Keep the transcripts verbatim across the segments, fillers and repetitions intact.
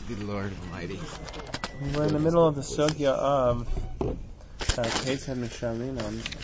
Good Lord Almighty. We're in the middle of the sugya of Ketzad Mishalinam.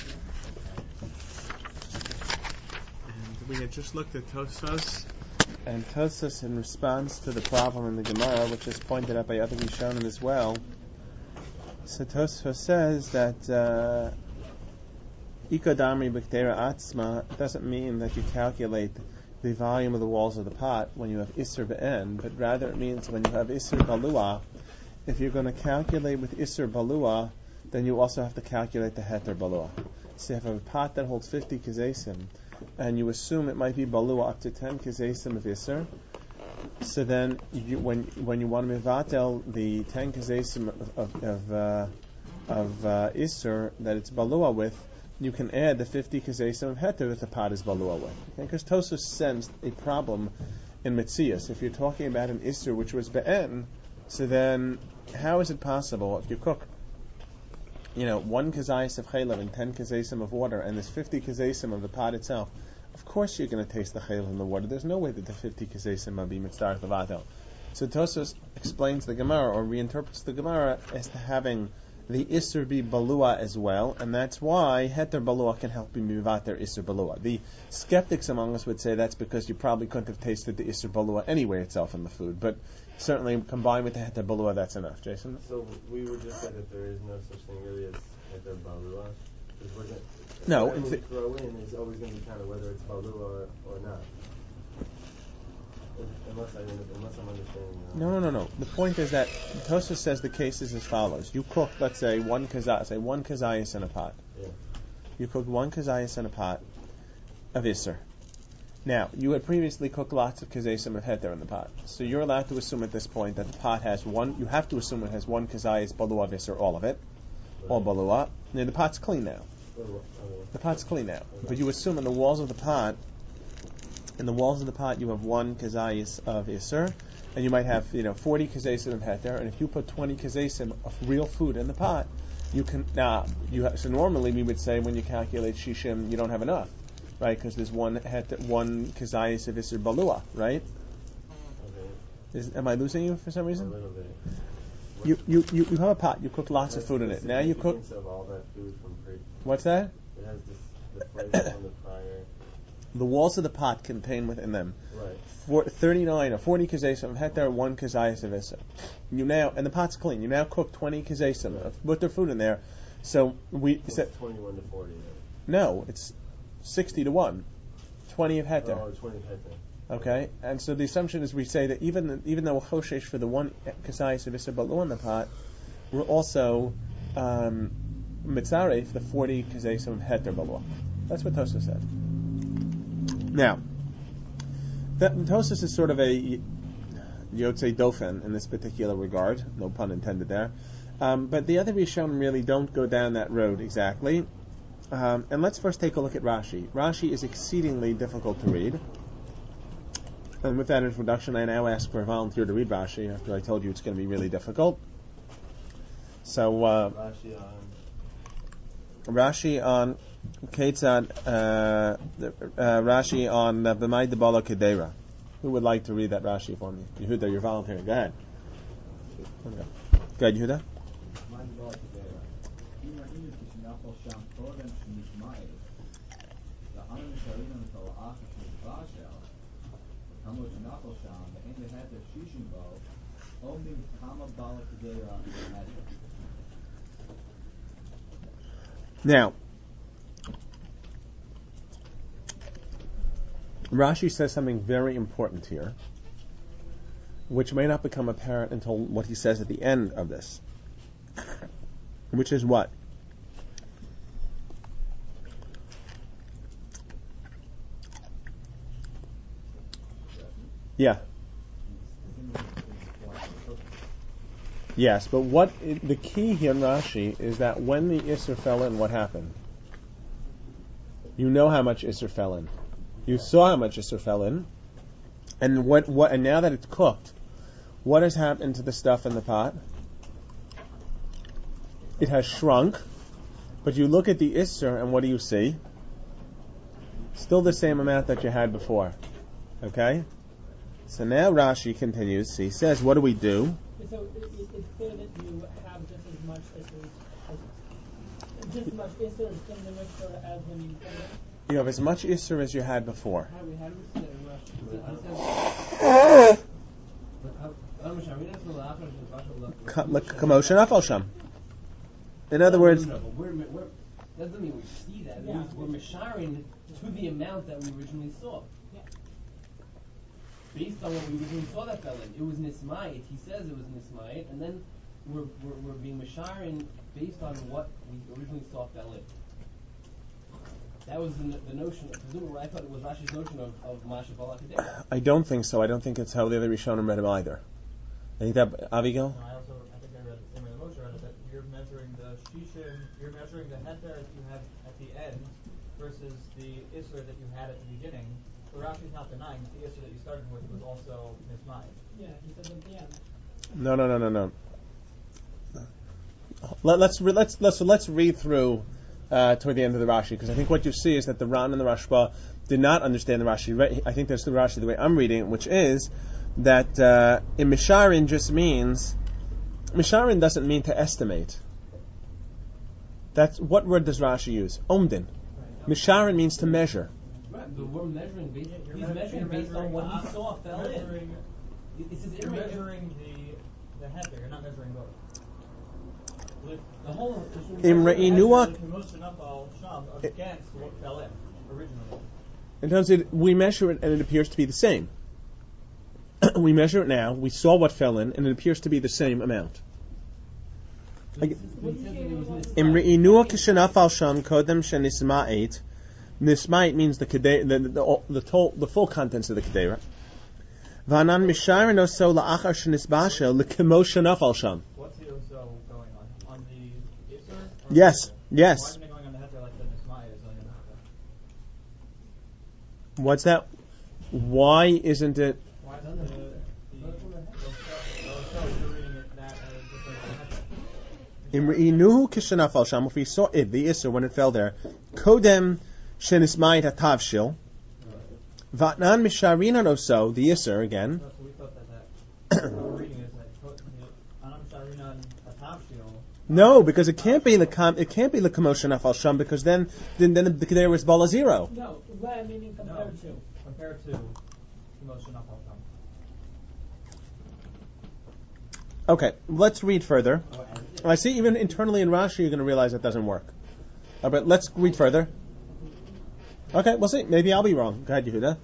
And we had just looked at Tosfos. And Tosfos, in response to the problem in the Gemara, which is pointed out by other Rishonim as well, so Tosfos says that uh, Ikodamri B'Ktera Atzma doesn't mean that you calculate the volume of the walls of the pot when you have Isser Be'en, but rather it means when you have Isser Balua, if you're going to calculate with Isser Balua, then you also have to calculate the Heter Balua. So you have a pot that holds fifty Kezesim, and you assume it might be Balua up to ten Kezesim of Isser. So then, you, when when you want to mivatel the ten Kezesim of of, of, uh, of uh, Isser that it's Balua with, you can add the fifty Kezesim of Heter that the pot is Balua with. Because okay? Tosfos sensed a problem in Metzias. If you're talking about an Isser which was Be'en, so then how is it possible if you cook, you know, one Kezayis of Chaylev and ten Kezesim of water, and there's fifty Kezesim of the pot itself? Of course you're going to taste the Chaylev in the water. There's no way that the fifty Kezesim will be Mitzvah Levatel. So Tosfos explains the Gemara, or reinterprets the Gemara, as to having the Isser be Balua as well, and that's why Heter Balua can help you mivater Isser Balua. The skeptics among us would say that's because you probably couldn't have tasted the Isser Balua anyway itself in the food, but certainly combined with the Heter Balua, that's enough. Jason? So we were just said that there is no such thing really as Heter Balua? No. Whatever we throw in is always going to be kind of whether it's Balua or, or not. Unless, I, unless I'm understanding. Uh, no, no, no, no. The point is that Tosfos says the case is as follows. You cook, let's say, one kazayas, say one kazayas in a pot. Yeah. You cooked one kazayas in a pot of Isser. Now, you had previously cooked lots of kazesim of heter in the pot. So you're allowed to assume at this point that the pot has one, you have to assume it has one kazayas balua of Isser, all of it. Right. All balua. Now the pot's clean now. The pot's clean now. But you assume in the walls of the pot, in the walls of the pot, you have one kazayis of Isser, and you might have, you know, forty kazesim of heter, and if you put twenty kazesim of real food in the pot, you can, now, you have, so normally we would say when you calculate shishim, you don't have enough, right, because there's one heter, one kazayis of Isser balua, right? Okay. Is, am I losing you for some reason? A little bit. You, you, you, you have a pot, you cook lots of food in it, now you cook... Of all that food from pre- What's that? It has this, the flavor from the prior... The walls of the pot contain within them right. for thirty-nine or forty kazesim of heter, one kazayis of Isser. You now, and the pot's clean. You now cook twenty kazesim right. of put their food in there. So we so said twenty-one to forty. Right? No, it's sixty to one. Twenty of heter. Oh, twenty of heter. Okay, and so the assumption is we say that even even though we're choshesh for the one kazayis of Isser balu in the pot, we're also um, mitzaref the forty kazesim of heter balu. That's what Tosfos said. Now, Tosfos is sort of a Yotzei Dofen in this particular regard, no pun intended there. Um, but the other Rishonim really don't go down that road exactly. Um, and let's first take a look at Rashi. Rashi is exceedingly difficult to read. And with that introduction, I now ask for a volunteer to read Rashi after I told you it's going to be really difficult. So, uh, Rashi on... Rashi on... Ketzad, uh, uh, Rashi on B'mai Debala Kedera. Who would like to read that Rashi for me? Yehuda, you're volunteering. Go ahead. Okay. Go ahead, Yehuda. Now, Rashi says something very important here, which may not become apparent until what he says at the end of this, which is what? Yeah. Yes, but what the key here in Rashi is that when the Isser fell in, what happened? You know how much Isser fell in. You saw how much Isser fell in, and what? What? And now that it's cooked, what has happened to the stuff in the pot? It has shrunk, but you look at the Isser, and what do you see? Still the same amount that you had before. Okay? So now Rashi continues. He says, what do we do? So it, it, it's clear that you have just as much issues, as, just as much issues in the Mishnah as when you put it. You have as much Isser as you had before. How do we, how do we see that in Rashi? Commotion afal sham. In other words, no, no, but we're, we're, that doesn't mean we see that. Yeah. We're, we're misharing to the amount that we originally saw. Yeah. Based on what we originally saw that fell in. It was nismait. He says it was nismait, and then we're, we're, we're being misharing based on what we originally saw fell in. That was the, the notion. Presumably, I thought it was Rashi's notion of of Masha Balakadeh. I don't think so. I don't think it's how the other Rishonim read him either. I think that Abigail. No, I also I think I read the same way the Moshe read it, that you're measuring the shishim, you're measuring the heter that you have at the end versus the isser that you had at the beginning. So Rashi's not denying that the isser that you started with was also mismai. Yeah, he says at the end. No, no, no, no, no. Let, let's re, let's let's let's read through uh, toward the end of the Rashi, because I think what you see is that the Ran and the Rashba did not understand the Rashi. I think that's the Rashi the way I'm reading it, which is that uh, in Misharin just means Misharin doesn't mean to estimate. That's what word does Rashi use? Omdin. Misharin means to measure. Right, but we're measuring based. You're He's me- measuring you're based on what he measuring- saw fell in. measuring, It says You're irre- measuring the the heter, you're not measuring both. the whole. Imre Inua. Against what fell in originally. In terms of, we measure it and it appears to be the same. We measure it now, we saw what fell in, and it appears to be the same amount. Imre'inua kishanafal sham kodem shenisma'et. Nisma'et means the kedei, the the the, the, tol, the full contents of the kedera. V'anan misharin oso la'achar shenisbasha l'kemo shanafal sham. What's the oso going on? On the isser? Yes, yes. Why isn't it going on the heter like the nisma'et is on the heter? What's that? Why isn't it? Why isn't the the oso you're reading it that as different than heter? Imre'inuhu kishanafal sham. If we saw it, the isser when it fell there, kodem shenisma'et hatavshil. Vatnan misharinan oso, the isser again. No, so we thought that that what we're reading is that ko- the anam sharinan atavshil. No, because it can't be the com- it can't be the commotion afal sham, because then then then the kedera was bala zero. No, where meaning compared No. to. Compared to Moshe Nafal Sham. Okay, let's read further. I see even internally in Rashi you're going to realize that doesn't work. Uh, but let's read further. Okay, we'll see. Maybe I'll be wrong. Go ahead, Yehuda.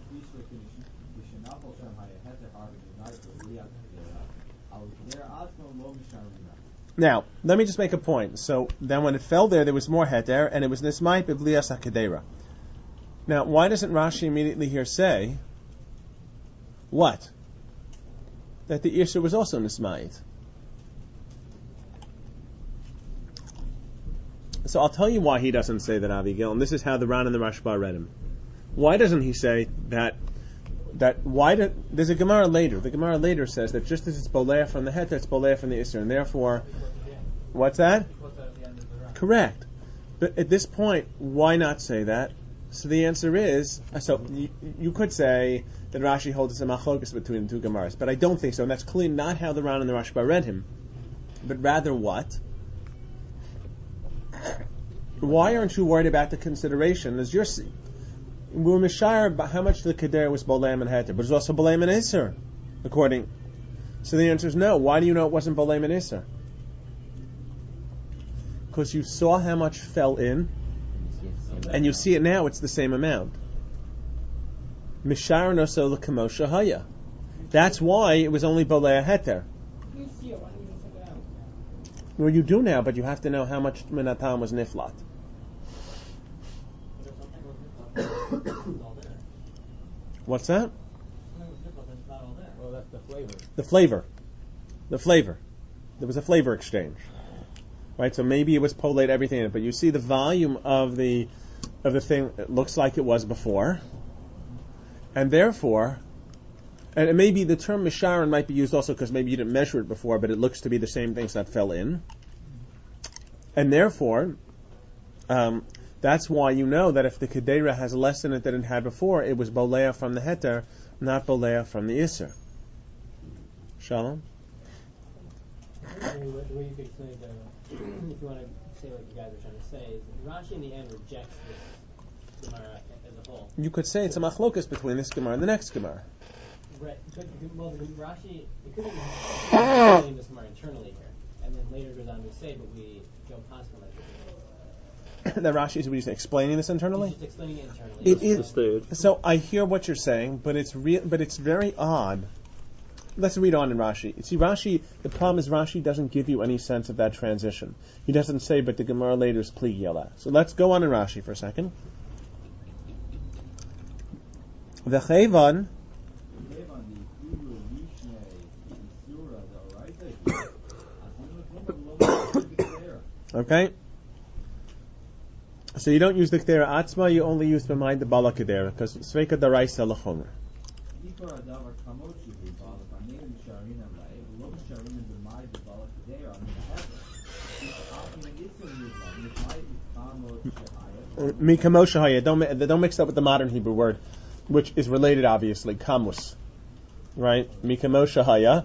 Now, let me just make a point. So then when it fell there, there was more heter, and it was nismai biblias hakadera. Now, why doesn't Rashi immediately here say what? That the Isser was also nismait. So I'll tell you why he doesn't say that, Avigail, and this is how the Ran and the Rashba read him. Why doesn't he say that? That why do, there's a Gemara later. The Gemara later says that just as it's boleh from the heter, it's boleh from the Isser, and therefore, what's that? Correct. But at this point, why not say that? So the answer is, so you, you could say that Rashi holds us a machlokas between the two Gemaras, but I don't think so, and that's clearly not how the Ran and the Rashba read him. But rather what? Why aren't you worried about the consideration? As you're, we're mishayar about how much the Kedera was Boleim and Heter, but it's also Boleim and Isser, according. So the answer is no. Why do you know it wasn't Boleim and Isser? Because you saw how much fell in, and you see it now, it's the same amount. Mishayar no so l'kamosha haya. That's why it was only Bolei Heter. You see it when you just took it out. Well, you do now, but you have to know how much Minatam was Niflat. What's that? Well, that's the flavor. The flavor. The flavor. There was a flavor exchange. Right, so maybe it was polate everything in it, but you see the volume of the of the thing, it looks like it was before. And therefore, and it maybe the term Misharon might be used also because maybe you didn't measure it before, but it looks to be the same things that fell in. And therefore, um, That's why you know that if the Kedera has less in it than it had before, it was Bolea from the Heter, not Bolea from the Isser. Shalom? The way the way you could explain it, though, if you want to say what you guys are trying to say, is Rashi in the end rejects this Gemara as a whole. You could say it's a machlokas between this Gemara and the next Gemara. Right. But, well, the Rashi, it could have been explaining this Gemara internally here, and then later goes on to say, but we don't pass on like That Rashi is what he's explaining this internally? He's just explaining it internally. It is, so I hear what you're saying, but it's real, but it's very odd. Let's read on in Rashi. See, Rashi, the problem is Rashi doesn't give you any sense of that transition. He doesn't say, but the Gemara later is Pli Yela. So let's go on in Rashi for a second. The Chayvan. Okay. So you don't use the Kedera Atzma, you only use B'mai the Bala Kedera, because Sveika Daraisa L'chomer. Mikamoshahaya, don't don't mix up with the modern Hebrew word, which is related, obviously, kamus, right? Mikamoshahaya.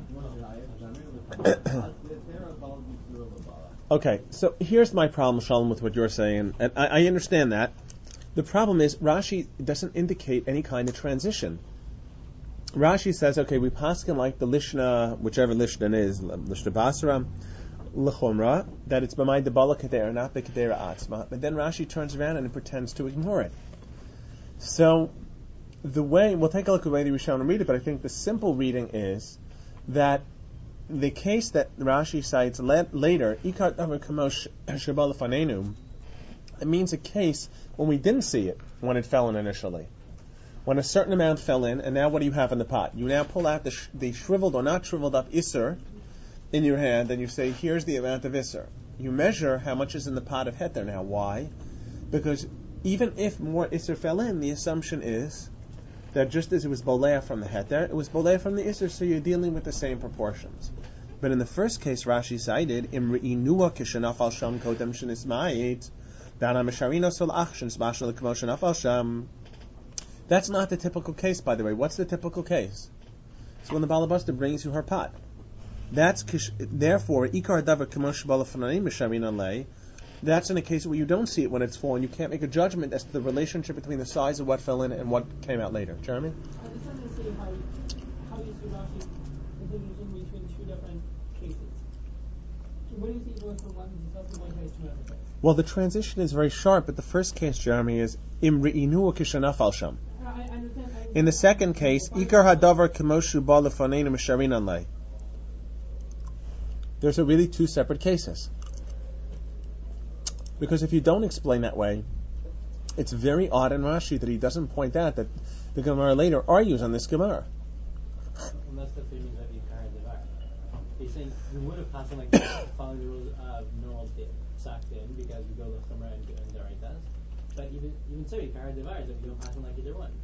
Okay, so here's my problem, Shalom, with what you're saying, and I, I understand that. The problem is Rashi doesn't indicate any kind of transition. Rashi says, okay, we paskin like the Lishna, whichever Lishna is, Lishna Basra, L'chomra, that it's b'may debala kedera, not b'kedera atzma. But then Rashi turns around and pretends to ignore it. So the way, we'll take a look at the way the Rishonim read it, but I think the simple reading is that the case that Rashi cites le- later, Ikar Davar Kamosh Shabal Fanenu, it means a case when we didn't see it when it fell in initially. When a certain amount fell in, and now what do you have in the pot? You now pull out the, sh- the shriveled or not shriveled up Isser in your hand, and you say, here's the amount of Isser. You measure how much is in the pot of Heter now. Why? Because even if more Isser fell in, the assumption is that just as it was Bolea from the Heter, it was Bolea from the Isser, so you're dealing with the same proportions. But in the first case, Rashi cited, Imri Inua Kishanaf al Sham Kodem Shenismayit, Dana Mesharino Sol Achshin Smashal Kmoshanaf al Sham. That's not the typical case, by the way. What's the typical case? It's when the Balabasta brings you her pot. That's kish, therefore Ikar Davar Kmosh Balafananim Mesharino Lei. That's in a case where you don't see it when it's fallen. You can't make a judgment as to the relationship between the size of what fell in and what came out later. Jeremy? I just wanted to see how you, how you see Rashi distinguishing between two different cases. What do you see going from one to one case to another case? Well, the transition is very sharp, but the first case, Jeremy, is Imri'inu Kishanaf al Sham. I, I understand. I understand. In the second case, Ikar Hadavar Kemoshu Balafaneinu Mesharin Lei. There's a really two separate cases. Because if you don't explain that way, it's very odd in Rashi that he doesn't point out that the Gemara later argues on this Gemara. Unless that's what you mean by the Ikar Devar. He's saying you would have passed on like this, following the rules of normal Saktin, because we go somewhere and do the right test. But even even so, Ikar Devar is that we don't pass on like either one.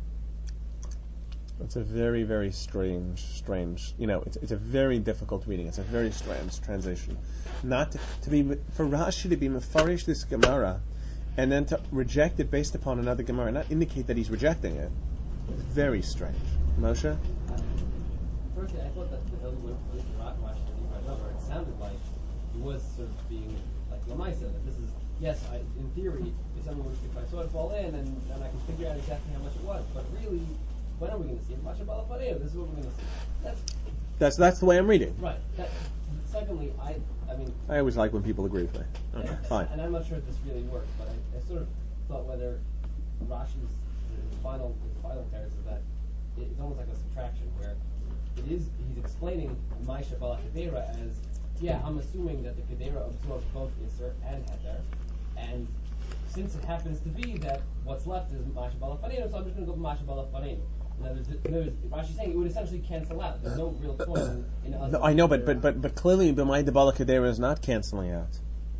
It's a very, very strange, strange, you know, it's, it's a very difficult reading. It's a very strange translation. Not to, to be, for Rashi to be mefarish this Gemara, and then to reject it based upon another Gemara, not indicate that he's rejecting it. It's very strange. Moshe? Um, firstly, I thought that the Hilda would have rock watched the over. It sounded like he was sort of being like Lamaisa, that this is, yes, I, in theory, if someone was, if I saw it fall in, and then I can figure out exactly how much it was, but really, when are we going to see it? This is what we're going to see. That's That's that's the way I'm reading. right. That, secondly, I I mean, I always like when people agree with me. Okay, and, fine. and I'm not sure if this really works, but I, I sort of thought whether Rashi's his final his final text is that it's almost like a subtraction where it is he's explaining my Shabbat Kedera as yeah, I'm assuming that the Kedera absorbs both Isser and Heter, and since it happens to be that what's left is Masha Balafanenu, so I'm just going to go Masha Balafanenu. In other words, in other words, Rashi's saying it would essentially cancel out. There's no real point in, in us. No, I know, but but but but clearly, B'mai Debala Kedera is not canceling out.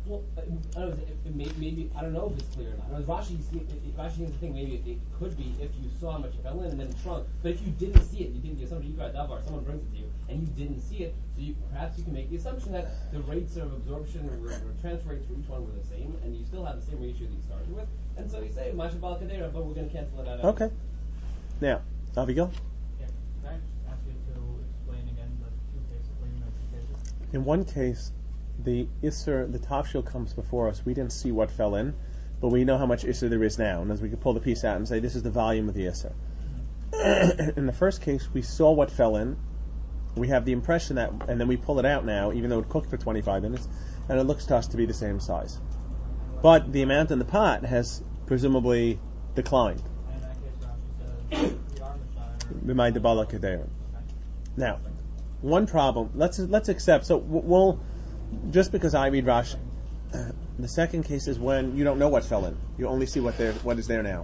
Well, I don't know, if it may, maybe, I don't know if it's clear or not. I know Rashi, see- if- if Rashi seems to think maybe it, it could be if you saw how much it fell in and then it shrunk. But if you didn't see it, you didn't get somebody, you got davar, someone brings it to you, and you didn't see it, so you, perhaps you can make the assumption that the rates of absorption or, or transfer rates for each one were the same, and you still have the same ratio that you started with. And so you say, Masha Bal Kadera, but we're going to cancel it out. Okay. Now, Abigail? Yeah. Can I just ask you to explain again the two cases where you mentioned cases? In one case, the Isser, the tafshil comes before us. We didn't see what fell in, but we know how much Isser there is now. And as we could pull the piece out and say, this is the volume of the Isser. In the first case, we saw what fell in. We have the impression that, and then we pull it out now, even though it cooked for twenty-five minutes, and it looks to us to be the same size. But the amount in the pot has presumably declined. And in that case, Rashi says, the Armashire. B'may debala kedera. Now, one problem. Let's let's accept. So we'll just because I read Rashi. The second case is when you don't know what fell in. You only see what there what is there now,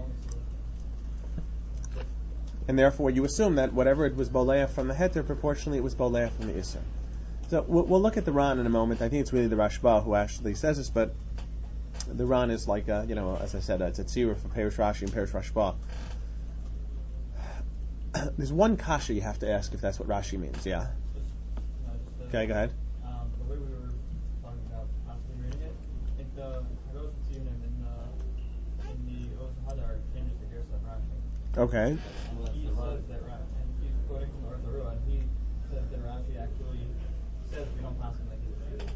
and therefore you assume that whatever it was boleah from the heter, proportionally it was boleah from the isser. So we'll, we'll look at the Ran in a moment. I think it's really the Rashba who actually says this, but the Ran is like a, you know, as I said, it's a tzira for Perish Rashi and Perish Rashba. There's one kasha you have to ask if that's what Rashi means. Yeah. No, just the- Okay, go ahead. Um, the way we were talking about possibly reading it, I think the Hagosh Tzionim in the in the Oz Hadar changes the Gersa of Rashi. Okay. And he says that Rashi, and he's quoting from the Ortho Rua, and he says that Rashi actually says we don't pass him like he's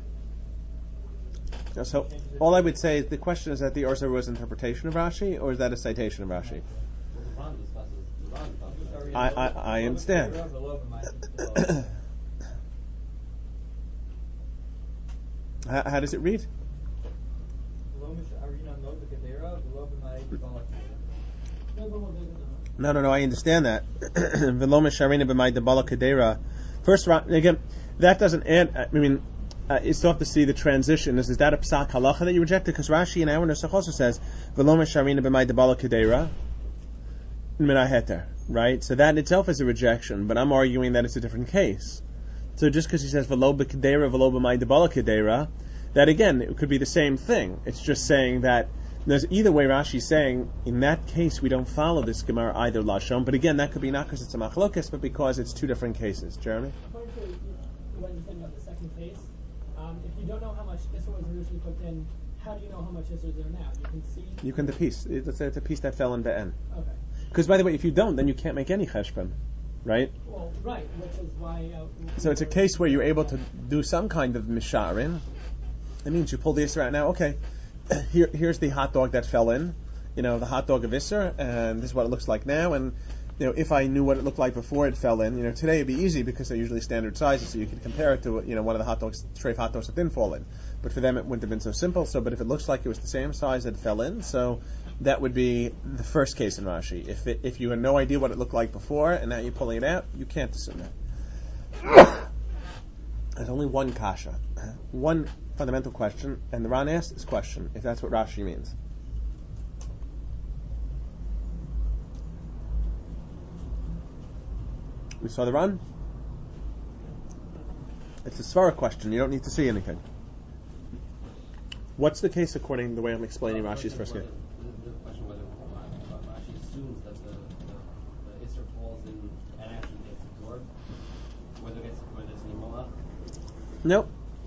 a Jew. So all I would say is the question is that the Orsa Rua's interpretation of Rashi, or is that a citation of Rashi? Well, the Ran discusses, the Ran discusses. I I, I understand. how, how does it read? No, no, no. I understand that. V'lo misharina b'may debala kedera. First, Ra- again, that doesn't add. I mean, uh, it's tough to see the transition. Is, is that a psak halacha that you rejected? Because Rashi in our Nusach also says v'lo misharina b'may debala kedera mina heter. Right. So that in itself is a rejection. But I'm arguing that it's a different case. So just because he says v'lo b'kedera v'lo b'may debala kedera, that again it could be the same thing. It's just saying that. There's either way Rashi's saying, in that case we don't follow this Gemara either Lashon, but again that could be not because it's a machlokes, but because it's two different cases. Jeremy? According to what you're saying about the second case, um, if you don't know how much Isser was originally cooked in, how do you know how much Isser is there now? You can see... You can the piece. It's a, it's a piece that fell in Be'en. Okay. Because by the way, if you don't, then you can't make any cheshbon. Right? Well, right, which is why... Uh, So it's a case where you're able to do some kind of misharin. It means you pull the Isser out now, okay. Here, here's the hot dog that fell in, you know, the hot dog of Isser, and this is what it looks like now. And you know, if I knew what it looked like before it fell in, you know, today it'd be easy because they're usually standard sizes, so you can compare it to, you know, one of the hot dogs, tray of hot dogs that didn't fall in. But for them, it wouldn't have been so simple. So, but if it looks like it was the same size that it fell in, so that would be the first case in Rashi. If it, if you had no idea what it looked like before, and now you're pulling it out, you can't assume that. There's only one kasha, one fundamental question, and the Ran asked this question, if that's what Rashi means. We saw the Ran? It's a Svara question, you don't need to see anything. What's the case according to the way I'm explaining Rashi's first case? The question whether Rashi assumes that the, the, the Isser falls in and actually gets absorbed, whether it's, whether it's Nimola. Nope.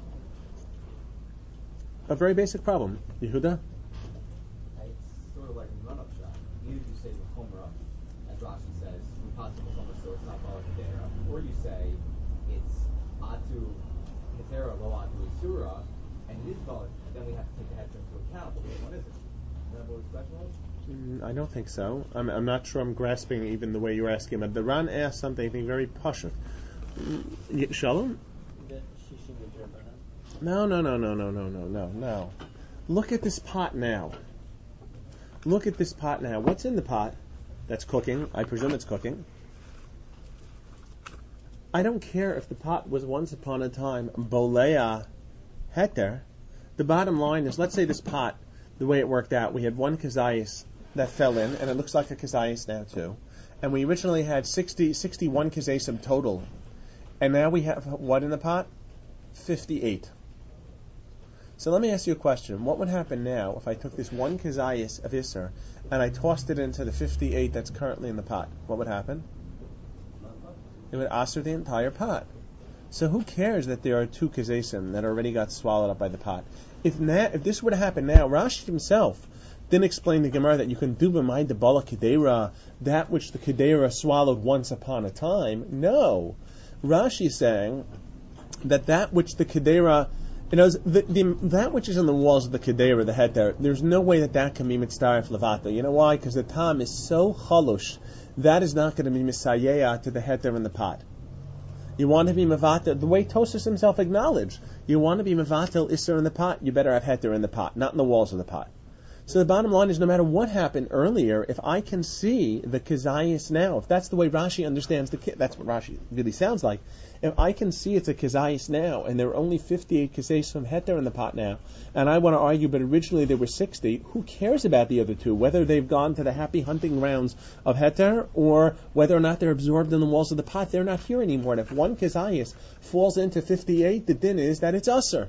A very basic problem. Yehuda? It's sort of like a run-up shot. Either you say the Chumrah, as Rashi says, we possible Chumrah, so it's not Bala Kedera, or you say it's Atu Ketera, Lo Atu Isura, and it is Bala, then we have to take the heter into account, but which one is it? Is that what his question was? Mm, I don't think so. I'm, I'm not sure I'm grasping even the way you're asking, but the Ran asked something I think very pashut. Mm, Shalom? The Shishim Yudribana. No, no, no, no, no, no, no, no, no. Look at this pot now. Look at this pot now. What's in the pot that's cooking? I presume it's cooking. I don't care if the pot was once upon a time bolea heter. The bottom line is, let's say this pot, the way it worked out, we had one kazayis that fell in, and it looks like a kazayis now too. And we originally had sixty, sixty-one kazayisim total. And now we have what in the pot? fifty-eight. So let me ask you a question. What would happen now if I took this one kazayas of Isser and I tossed it into the fifty-eight that's currently in the pot? What would happen? It would aser the entire pot. So who cares that there are two kazesim that already got swallowed up by the pot? If na- if this were to happen now, Rashi himself didn't explain the Gemara that you can do b'may the bala kedera, that which the kedera swallowed once upon a time. No. Rashi is saying that that which the kedera, you know, the, the, that which is on the walls of the kedera, the head there, there's no way that that can be mitzdaref levata. You know why? Because the tam is so chalush, that is not going to be misayeya to the head there in the pot. You want to be mevatel, the way Tosas himself acknowledged, you want to be mevatel isser in the pot, you better have heter in the pot, not in the walls of the pot. So the bottom line is, no matter what happened earlier, if I can see the kazayas now, if that's the way Rashi understands the ki- that's what Rashi really sounds like. If I can see it's a kazayas now, and there are only fifty-eight kazayas from heter in the pot now, and I want to argue, but originally there were sixty, who cares about the other two? Whether they've gone to the happy hunting grounds of heter, or whether or not they're absorbed in the walls of the pot, they're not here anymore. And if one kazayas falls into fifty-eight, the din is that it's usser.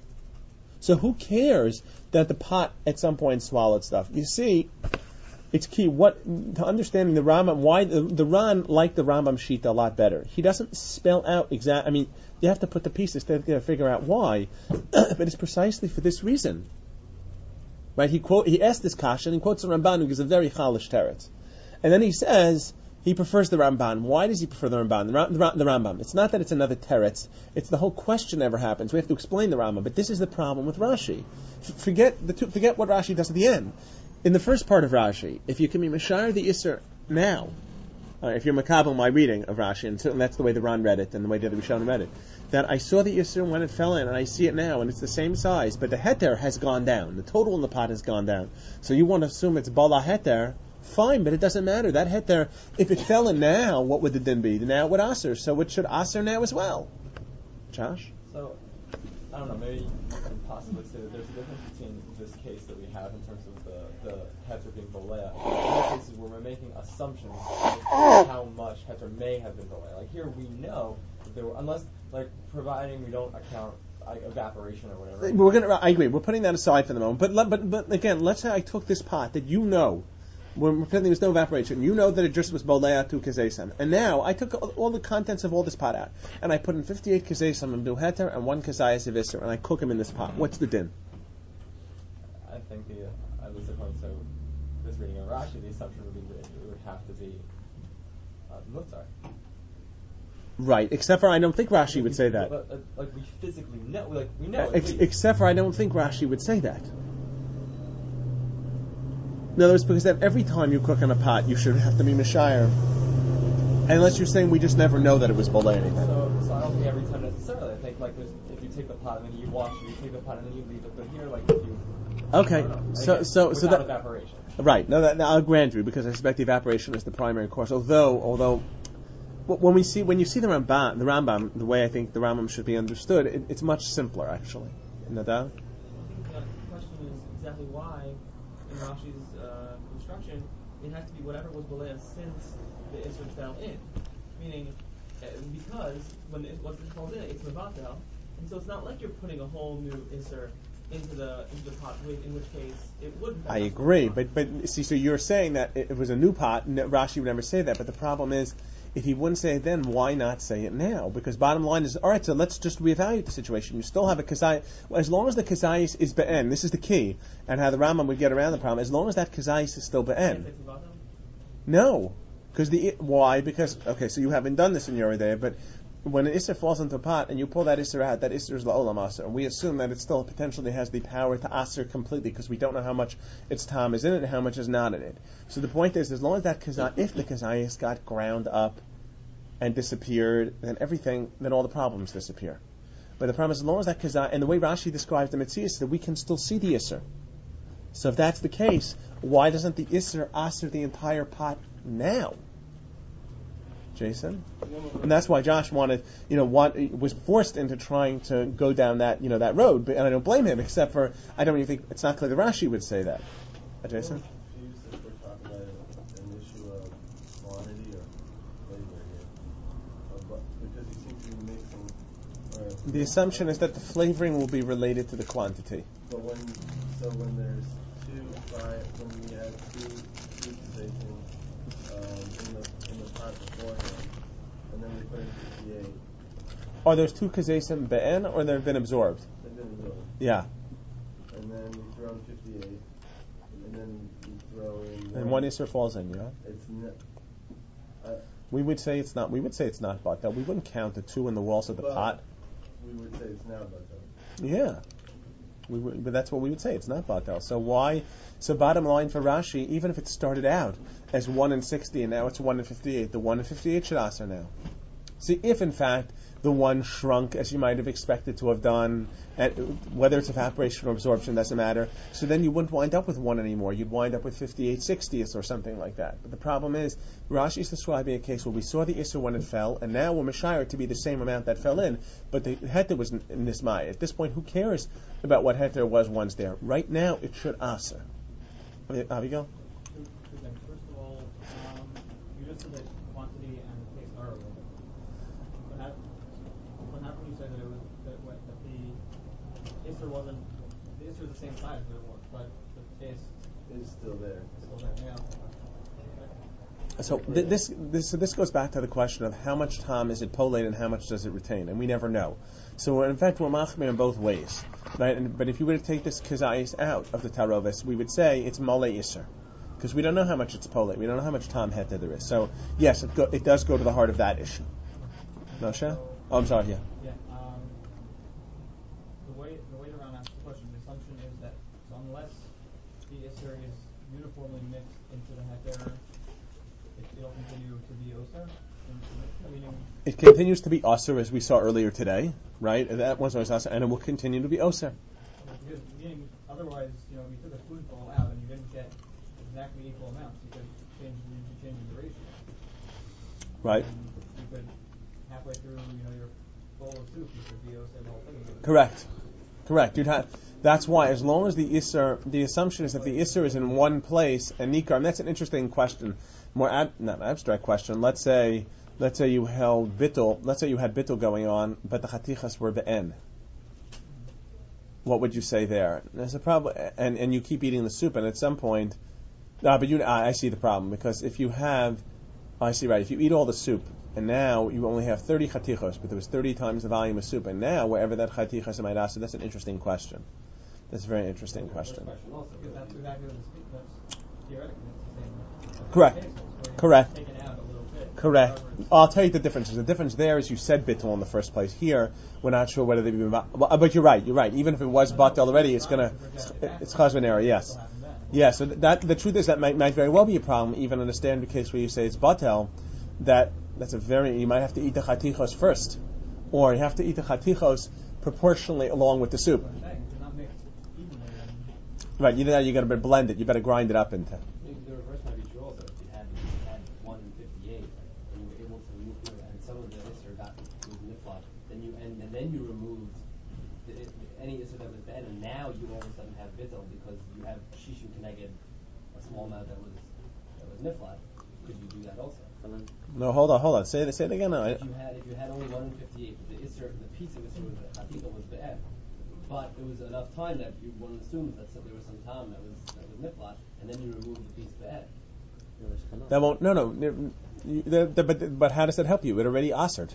So who cares that the pot at some point swallowed stuff? You see, it's key. What to understanding the Rambam, why the, the Ran liked the Rambam Shita a lot better. He doesn't spell out exact. I mean, you have to put the pieces to, to figure out why, but it's precisely for this reason. Right? He quote he asked this kasha and he quotes the Ramban, who gives a very chalish teretz, and then he says he prefers the Ramban. Why does he prefer the Ramban? The, Ram, the, the Rambam. It's not that it's another teretz. It's the whole question never happens. We have to explain the Rambam. But this is the problem with Rashi. F- forget the two, forget what Rashi does at the end. In the first part of Rashi, if you can be Mashar the Isser now, uh, if you're Makabel my reading of Rashi, and certainly that's the way the Ran read it, and the way the other Rishonim read it, that I saw the Isser when it fell in, and I see it now, and it's the same size, but the heter has gone down. The total in the pot has gone down. So you want to assume it's Bala heter. Fine, but it doesn't matter. That heter, if it fell in now, what would the din be? Now it would aser, so it should aser now as well. Josh? So, I don't know, maybe you can possibly say that there's a difference between this case that we have in terms of the, the heter being bolea. In other cases where we're making assumptions of how much heter may have been bolea. Like here we know that there were, unless, like, providing we don't account like evaporation or whatever. We're gonna, I agree, we're putting that aside for the moment. But, but, but again, let's say I took this pot that you know, when we're pretending there's no evaporation, you know that it just was bolea to kazesam. And now I took all, all the contents of all this pot out, and I put in fifty-eight kazesam and heter and one kazayas of iser, and I cook them in this pot. What's the din? I think the, uh, at least according to this reading of Rashi, the assumption would be that it would have to be uh, mutzar. Right, except for I don't think Rashi would say that. But, uh, like we physically know, like we know. Ex- except for I don't think Rashi would say that. In other words, because that every time you cook in a pot, you should have to be mishayir. Unless you're saying we just never know that it was boleh anything. So, so I don't think every time necessarily. I think like there's, if you take the pot and then you wash it, you take the pot and then you leave it. But here, like if you Okay, I don't know, so again, so so without that evaporation. right. No, that, I'll grant you because I suspect the evaporation is the primary course. Although although when we see when you see the Rambam, the Rambam, the way I think the Rambam should be understood, it, it's much simpler actually. No doubt. I think the question is exactly why in Rashi's uh, construction it has to be whatever was bolea since the Isser fell in. Meaning, uh, because when it, once it falls in, it's mevatel, and so it's not like you're putting a whole new Isser into the into the pot, in which case it would. I agree, but but see, so you're saying that it, it was a new pot. No, Rashi would never say that, but the problem is, if he wouldn't say it then, why not say it now? Because bottom line is, all right, so let's just reevaluate the situation. You still have a kazayis. Well, as long as the kazayis is be'en, this is the key, and how the Rambam would get around the problem. As long as that kazayis is still be'en. No, because the why? Because okay, so you haven't done this in your day, but when an isser falls into a pot and you pull that isser out, that isser is la'olam aser, and we assume that it still potentially has the power to aser completely because we don't know how much its time is in it and how much is not in it. So the point is, as long as that kazayis, if the kazayis got ground up and disappeared, then everything, then all the problems disappear. But the problem is, as long as that kazayis, and the way Rashi describes the mitzvah is that we can still see the isser. So if that's the case, why doesn't the isser aser the entire pot now? Jason? And that's why Josh wanted, you know, want, was forced into trying to go down that, you know, that road. But, and I don't blame him, except for, I don't even think, it's not clear that Rashi would say that. Uh, Jason? If we're talking about an issue of quantity or flavor here, uh, but because he seems to be mixing Right. The assumption is that the flavoring will be related to the quantity. But when, so when there's two fry, when we add two two positions um, in the in the pot beforehand, and then we put in fifty-eight, Are those two kazesim be'en or they've been absorbed? they've been absorbed. Yeah. And then we throw in fifty-eight, and then we throw in. And one isser falls in, yeah? It's ne- uh, We would say it's not. We would say it's not batel. We wouldn't count the two in the walls of the But- pot. we would say it's now batel. Yeah. We would, but that's what we would say. It's not batel. So why? So bottom line for Rashi, even if it started out as one in sixty and now it's one in fifty-eight, the one in fifty-eight should aser now. See, if in fact the one shrunk as you might have expected to have done, and whether it's evaporation or absorption doesn't matter. So then you wouldn't wind up with one anymore. You'd wind up with fifty-eight sixtieths or something like that. But the problem is, Rashi is describing a case where we saw the Isser when it fell, and now we're Mashayr to be the same amount that fell in, but the Heter was in, in this Maya. At this point, who cares about what Heter was once there? Right now, it should Aser. Abigail? Two, two things. First of all, um, you just said that quantity and taste are related. But how, but how can you say that it was that, what, that the Isser wasn't the Isser is the same size that it was, but the taste It's still there. is still there? Yeah. So th- this, this so this goes back to the question of how much time is it polate and how much does it retain, and we never know. So in fact, we're machmir in both ways, right? And, but if you were to take this kazayis out of the tarovis, we would say it's mole iser, because we don't know how much it's polate. We don't know how much time heta there is. So yes, it, go, it does go to the heart of that issue. No, Sha? Oh, I'm sorry. Yeah. Yeah. Um, the way the way to round out the question, the assumption is that so unless the Isser is uniformly mixed into the Heter, it, it'll continue to be Osir. Meaning, It continues to be aser as we saw earlier today, right? And that was always aser, and it will continue to be aser. because meaning otherwise, you know, if you took a spoonful out and you didn't get exactly equal amounts, you could change the you could change the ratio. Right. And you could halfway through, you know, your bowl of soup, you could be Osir the whole thing. again. Correct. Correct. You'd have. That's why, as long as the Isser, the assumption is that the Isser is in one place, and Nikar, and that's an interesting question, more ab, not an abstract question. Let's say, let's say you held bittul, let's say you had bittul going on, but the chatichas were be'en. What would you say there? There's a problem, and, and you keep eating the soup, and at some point, ah, but you, I, I see the problem, because if you have, I see, right, if you eat all the soup, and now you only have thirty chatichos, but there was thirty times the volume of soup, and now wherever that chatichas might ask, that's an interesting question. That's a very interesting question. Also, because that's exactly what it's, that's theoretically it's the same. Correct. case, where you Correct. Taken out a little bit. Correct. However, it's- I'll tell you the differences. The difference there is you said bittul in the first place. Here, we're not sure whether they've been. Well, but you're right. You're right. Even if it was batel already, it's gonna. It's chazvan error. Yes. It'll happen then. Yeah. So that the truth is that might, might very well be a problem, even in a standard case where you say it's batel. That that's a very. You might have to eat the chatichos first, or you have to eat the chatichos proportionally along with the soup. What I'm saying, if you're not mixed evenly, then Right. You know you got to blend it. You better grind it up into. Maybe the reverse might be true also. If you had, if you had one in fifty-eight, and you were able to remove, you know, and some of the Isser got was niflat, then you and, and then you removed the, any Isser that was bad, and now you all of a sudden have bittul because you have shishu connected a small amount that was that was niflat. Could you do that also? No, hold on, hold on. Say it. Say it again. No, I, If you had if you had only one in fifty-eight, but the Isser, the piece of Isser was the Hatika was bad. But it was enough time that you one assumes that so there was some time that was that was niflat, and then you remove the piece bad. that won't. No, no. You, the, the, but but how does that help you? It already asered.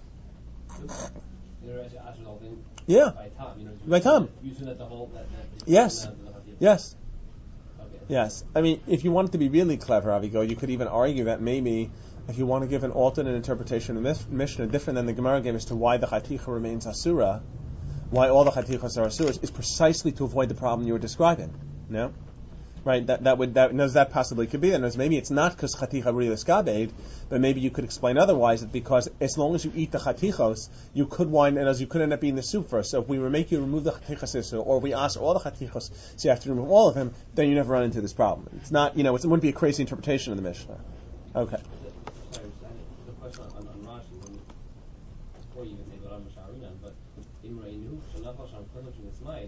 You know, actually, Asher all thing Yeah. by time, you know, you By assume time. that- You assume that the whole that, that the Yes. amount of the Hatika- Yes. Okay. Yes. I mean, if you wanted to be really clever, Avigo, you could even argue that maybe if you want to give an alternate interpretation of this Mishnah, different than the Gemara gave as to why the Chaticha remains Asura, why all the Chatichas are Asuras, is precisely to avoid the problem you were describing. No? Right? That that would that knows that possibly could be. And knows maybe it's not because Chaticha really is Gabeid, but maybe you could explain otherwise that because as long as you eat the Chatichos, you could wind and as you could end up eating the soup first. So if we make you remove the Chatichas or we ask all the Chatichos, so you have to remove all of them, then you never run into this problem. It's not, you know, it's, it wouldn't be a crazy interpretation of the Mishnah. Okay. Sorry, the question on, on Rashi, when, before you even say Baram Sharinan, but in Reinu, Shanafal Sham Kodesh in this might,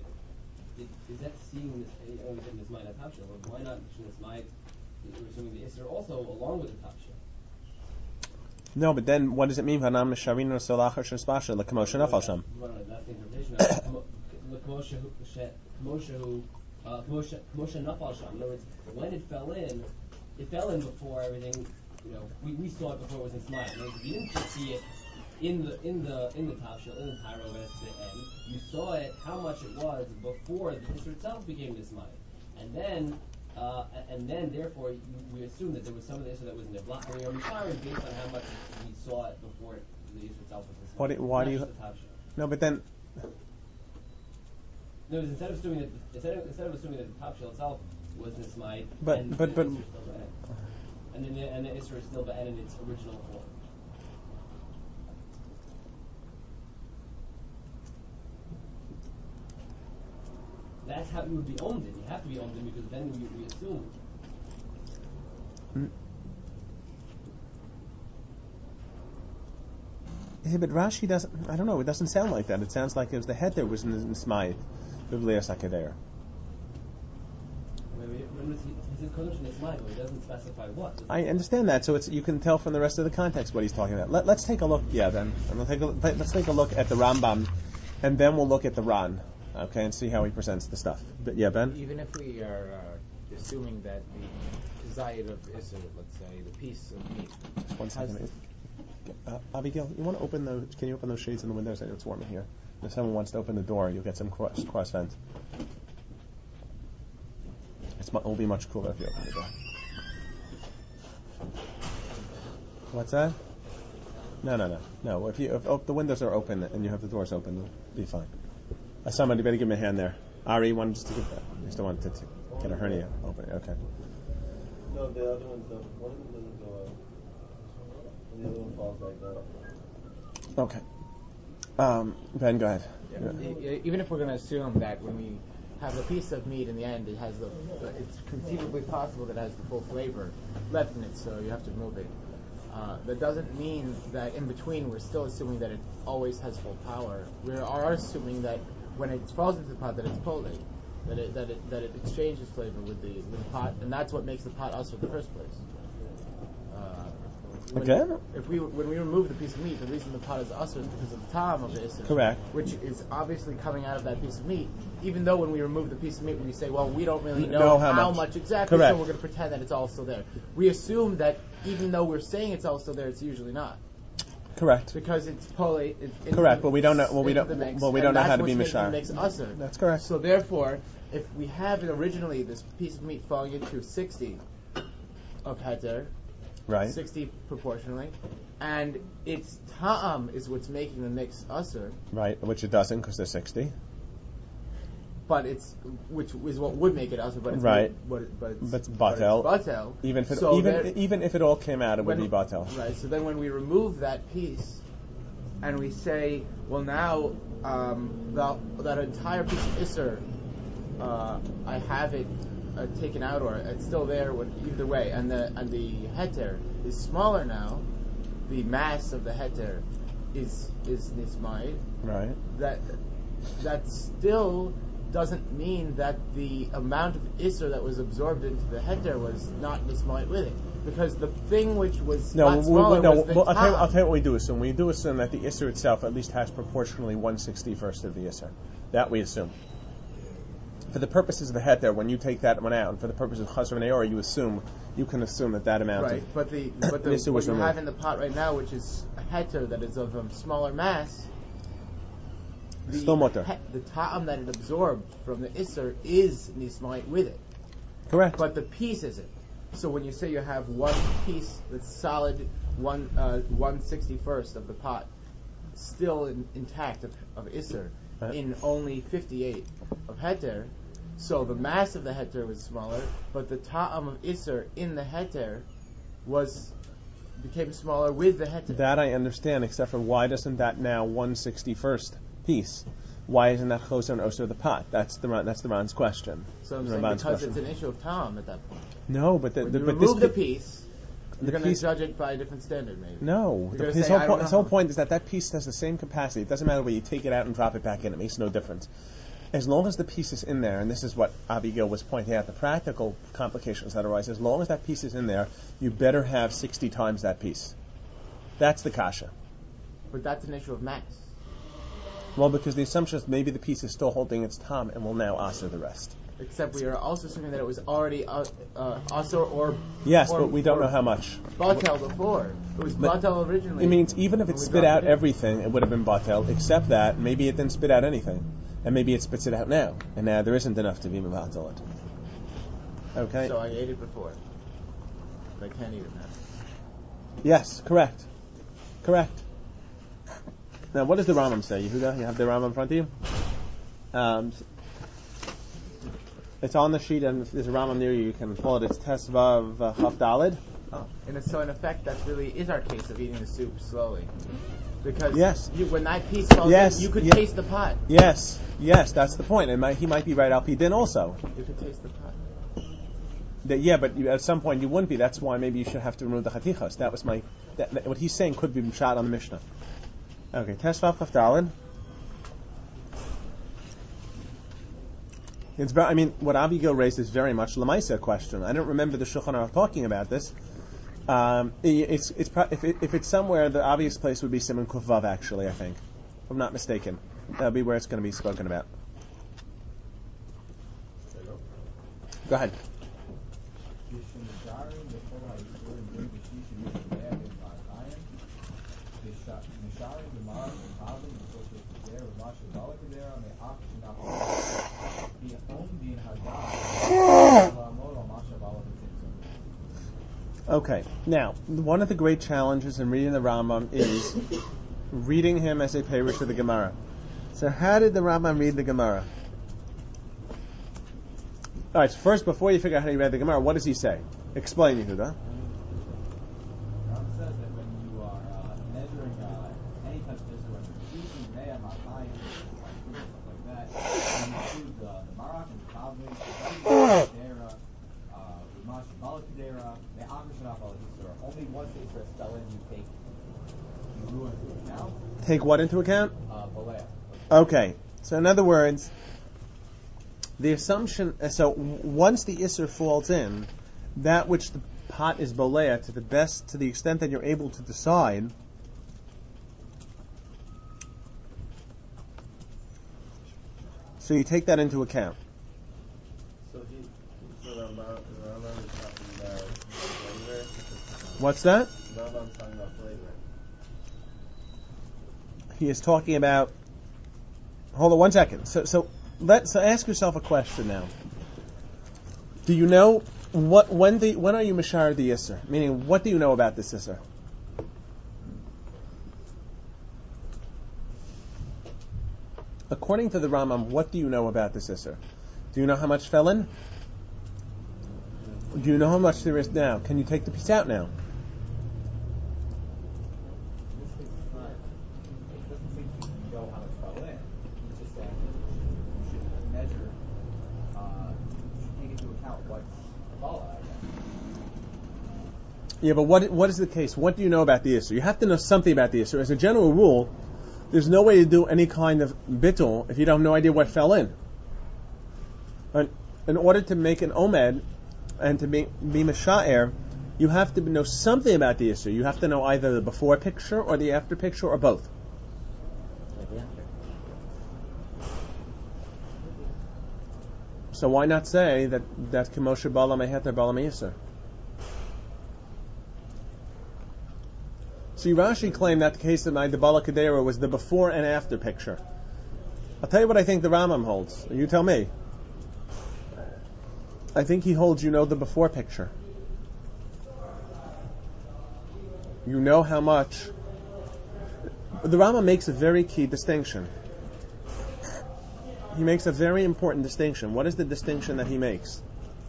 is that seeing this, you know, in this might at Tapshah, but why not in this might, we're assuming the Isser also along with the Tapshah? No, but then what does it mean? Hanam misharin or solachar shespasha l'kamosha nafal sham. Well, that's the interpretation of it. L'kamosha hu- she- kamosha hu- uh, kamosha kamosha nafal sham. In other words, when it fell in, it fell in before everything. You know, we, we saw it before it was in Smite. In other words, you didn't just see it in the in the in the top shell, in the tyro at the end. You saw it how much it was before the Isser itself became this Smite, and then. Uh, and then, therefore, you, we assume that there was some of the Isser that was in the block. And we are Misharim based on how much we saw it before the Isser itself was in What do- why do you- the top shell. No, but then No, instead of assuming that instead of, instead of assuming that the top shell itself was in Smite, But- and but- the but- Isser is still Ba'en. and then the, and the Isser is still Ba'en in its original form. That's how you would be owned in. You have to be owned in because then we, we assume. Mm. Yeah, but Rashi doesn't. I don't know. It doesn't sound like that. It sounds like it was the head that was in the Smayit, Biblias Hakadeir. He says Kodesh and Ismail, but he doesn't specify what. I understand that, so it's you can tell from the rest of the context what he's talking about. Let, let's take a look. Yeah, then and we'll take a, let's take a look at the Rambam, and then we'll look at the Ran, okay, and see how he presents the stuff. But yeah, Ben. Even if we are uh, assuming that the Zayid of Isser, let's say, the piece of meat, Just one has second. Uh, Abigail, you want to open the? Can you open those shades in the windows? I know it's warm in here. If someone wants to open the door, you'll get some cross, cross vent. It's, mu- it'll be much cooler if you open the door. What's that? No, no, no, no. If you if, if the windows are open and you have the doors open, you'll be fine. Uh, somebody better give me a hand there. Ari, you wanted just to get that? You still wanted to, to get a hernia open? Okay. No, the other one doesn't. One of them doesn't go out. And the other one falls like that. Okay. Um, Ben, go ahead. Yeah. E- e- even if we're going to assume that when we have a piece of meat in the end, it has the, the it's conceivably possible that it has the full flavor left in it, so you have to remove it. Uh, that doesn't mean that in between we're still assuming that it always has full power. We are assuming that when it falls into the pot, that it's polate, that it that it that it exchanges flavor with the with the pot, and that's what makes the pot usher in the first place. Uh, when- Again? If we when we remove the piece of meat, the reason the pot is usher is because of the tom of the isser. Correct. Which is obviously coming out of that piece of meat. Even though when we remove the piece of meat, we say, well, we don't really know, Know how how, much. much. exactly, Correct. so we're going to pretend that it's all still there. We assume that even though we're saying it's all still there, it's usually not. Correct. Because it's polate. It's into Correct, the- but we don't know- well, we into don't- the mix, well, we and don't know that's how to be what's making mishar. the mix usher. That's correct. So therefore, if we have it originally this piece of meat falling into sixty of heter, Right. sixty proportionally, and its ta'am is what's making the mix usher, Right, which it doesn't because they're sixty. but it's which is what would make it usher, but it's Right. What, it- but it's, But it's but it's batel. batel. Even if it, So even there- even if it all came out, it would when- be batel. Right. So then when we remove that piece, and we say, well, now um, the, that entire piece of isser, uh, I have it uh, taken out, or it's still there. With, either way, and the and the heter is smaller now. The mass of the heter is is nismai. Right. That that still doesn't mean that the amount of isser that was absorbed into the heter was not nismai with it. Because the thing which was No, not we, smaller we, no. was the Well, I'll, tell you, top. I'll tell you what we do assume. We do assume that the isser itself at least has proportionally one sixty-first of the isser. That we assume. For the purposes of the heter, when you take that one out, and for the purposes of chazar v'neora, you assume you can assume that that amount Right, of but the but the Isser what was you removed. have in the pot right now, which is a heter that is of a smaller mass, the Still mutter. he- the ta'am that it absorbed from the isser is nismait with it, correct. but the piece isn't. So when you say you have one piece that's solid, one uh, one sixty first of the pot, still in, intact of, of isser, Right. in only fifty-eight of heter. So the mass of the heter was smaller, but the ta'am of isser in the heter was became smaller with the heter. That I understand, except for why doesn't that now one sixty-first piece? Why isn't that chosar and osir of the pot? That's the Ran- that's the Ran's question. So I'm The saying Ramban's because question. it's an issue of ta'am at that point. No, but the, When the you but this remove the pi- piece, the you're going to piece- judge it by a different standard, maybe. No, You're the, gonna his, say, whole I po- don't his know whole how. point is that that piece has the same capacity. It doesn't matter whether you take it out and drop it back in. It makes no difference. As long as the piece is in there, and this is what Abigail was pointing out, the practical complications that arise, as long as that piece is in there, you better have sixty times that piece. That's the kasha. But that's an issue of mass. Well, because the assumption is maybe the piece is still holding its tom and will now asr the rest. Except we are also assuming that it was already uh, uh, asr or Yes, or, but we don't or know how much. batel before. It was But batel originally. It means even if it when we spit dropped out it in. everything, it would have been batel, except that maybe it didn't spit out anything. And maybe it spits it out now. And now there isn't enough to be mevatel it. Okay? So I ate it before. But I can't eat it now. Yes, correct. Correct. Now, what does the Rambam say? Yehuda, you have the Rambam in front of you? Um, it's on the sheet, and there's a Rambam near you. You can pull it. It's Tesvav uh, Chaf Daled. Oh. And so in effect, that really is our case of eating the soup slowly. Because Yes. you, when that piece falls Yes, in, you could yeah. taste the pot. Yes, yes, that's the point. And might, he might be right, Al Pidin also. You could taste the pot. That, yeah, but you, at some point you wouldn't be. That's why maybe you should have to remove the chatichos. That was my. That, that, what he's saying could be shot on the Mishnah. Okay, Tesvav Chaf Daled. It's very, I mean, what Abigail raised is very much Lamaisa question. I don't remember the Shulchan Aruch talking about this. Um, it, it's, it's, pro- if, it, if it's somewhere, the obvious place would be Simon Kuf Vav, actually, I think. If I'm not mistaken. That would be where it's going to be spoken about. Go ahead. Okay, now, one of the great challenges in reading the Rambam is reading him as a parish of the Gemara. So how did the Rambam read the Gemara? Alright, so first, before you figure out how he read the Gemara, what does he say? Explain, Yehuda. Ram says that when you are uh, measuring uh, any type of distance, whether it's teaching, Me'ah, Matayim, stuff like that, you include the, the Marak and the Kavli, the Kedera, Rimash, Balakadera, Me'ach, Shanaf, Balakadera. Only once the Isra fell in, you take you ruin into account. Take what into account? Uh, Balea. Okay, so in other words, the assumption, so once the Isser falls in, that which the pot is bolea, to the best, to the extent that you're able to decide, so you take that into account. So he, so Rambam, Rambam is talking about flavor. What's that? Rambam's talking about flavor. He is talking about, hold on one second, so, so, let, so ask yourself a question now. Do you know what when the when are you mashar the Isser? Meaning, what do you know about this Isser? According to the Rambam, what do you know about this Isser? Do you know how much fell in? Do you know how much there is now? Can you take the piece out now? Yeah, but what what is the case? What do you know about the Isser? You have to know something about the Isser. As a general rule, there's no way to do any kind of bittul if you don't have no idea what fell in. And in order to make an omed and to be, be masha'er, you have to know something about the Isser. You have to know either the before picture or the after picture or both. So why not say that that Kemoshe Bala Meheter Bala Me'Yisser? See, Rashi claimed that the case of the Bala Kedera was the before and after picture. I'll tell you what I think the Rambam holds. You tell me. I think he holds you know the before picture. You know how much. The Rambam makes a very key distinction. He makes a very important distinction. What is the distinction that he makes?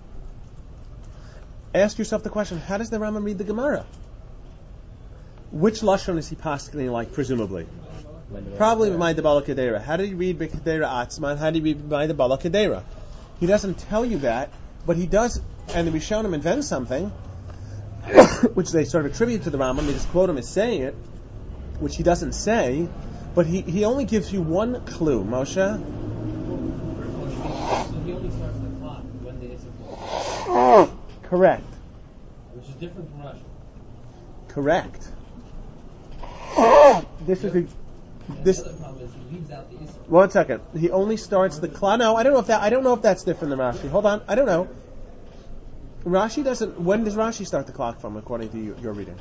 Ask yourself the question, how does the Rambam read the Gemara? Which lashon is he possibly like, presumably? Probably by the Bala Kedera. How did he read by Kedera Atzman? How did he read by the Bala Kedera? He doesn't tell you that, but he does, and the Rishonim invent something, which they sort of attribute to the Rambam. They just quote him as saying it, which he doesn't say, but he, he only gives you one clue, Moshe. So he only starts the clock when the Isser falls. Correct. Which is different from Rashi. Correct. this is a, And this. the other problem is he leaves out the Isser. One second. He only starts the clock. No, I don't know if that. I don't know if that's different than Rashi. Hold on. I don't know. Rashi doesn't. When does Rashi start the clock from, according to you, your reading?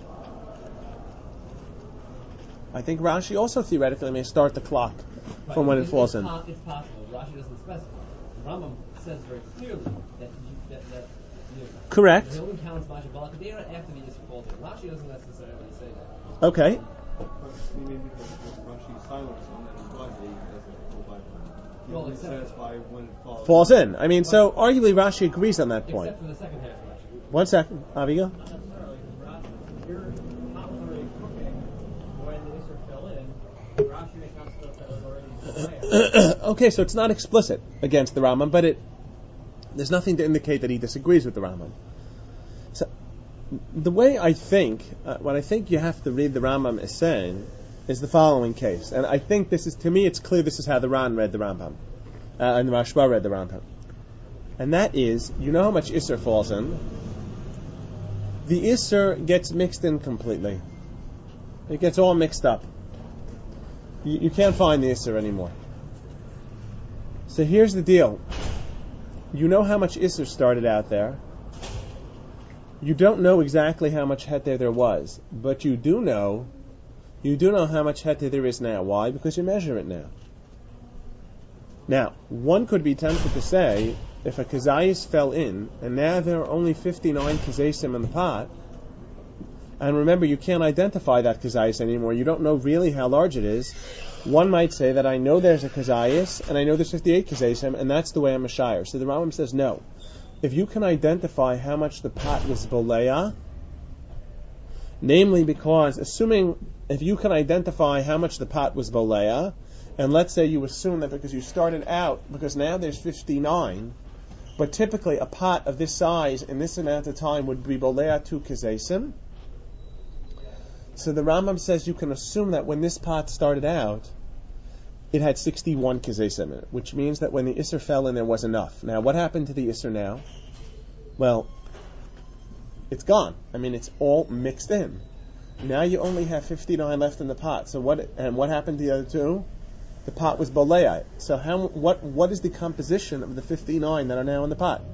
I think Rashi also theoretically may start the clock Right, from when it it's- falls it's in. po- It's possible. Rashi doesn't specify. The Rambam says very clearly that you, that, that you know, Correct. no one counts Masha Balakadera after the Isser falls in. Rashi doesn't necessarily say that. Okay. But maybe because Rashi's silence on that implies that he doesn't go by He Well, only except- says by when it falls. Falls in. I mean, so arguably Rashi agrees on that point. Except for the second half of Rashi. One second, Abigail. Not necessarily, because Rashi, you're not already cooking when the Isser fell in. Rashi makes out stuff that was already planned. Okay, so it's not explicit against the Rambam, but it there's nothing to indicate that he disagrees with the Rambam. So the way I think, uh, what I think you have to read the Rambam as saying, is the following case, and I think this is, to me, it's clear this is how the Ran read the Rambam, uh, and the Rashba read the Rambam, and that is, you know how much Isser falls in. The Isser gets mixed in completely. It gets all mixed up. You, you can't find the Isser anymore. So here's the deal. You know how much Isser started out there. You don't know exactly how much Heter there was, but you do know, you do know how much Heter there is now. Why? Because you measure it now. Now, one could be tempted to say, if a Kazayas fell in, and now there are only fifty-nine Kazasim in the pot, and remember, you can't identify that Kazayas anymore, you don't know really how large it is, one might say that I know there's a Kazayas, and I know there's fifty-eight Kazasim, and that's the way I'm a Shire. So the Rambam says, no. If you can identify how much the pot was Boleah, namely because, assuming, if you can identify how much the pot was Boleah, and let's say you assume that because you started out, because now there's fifty-nine, but typically a pot of this size in this amount of time would be Boleah two Kazasim. So the Rambam says you can assume that when this pot started out, it had sixty-one Kazasim in it, which means that when the Isser fell in, there was enough. Now, what happened to the Isser now? Well, it's gone. I mean, it's all mixed in. Now you only have fifty-nine left in the pot. So what? And what happened to the other two? The pot was Boleah. So how? What? What is the composition of the fifty-nine that are now in the pot?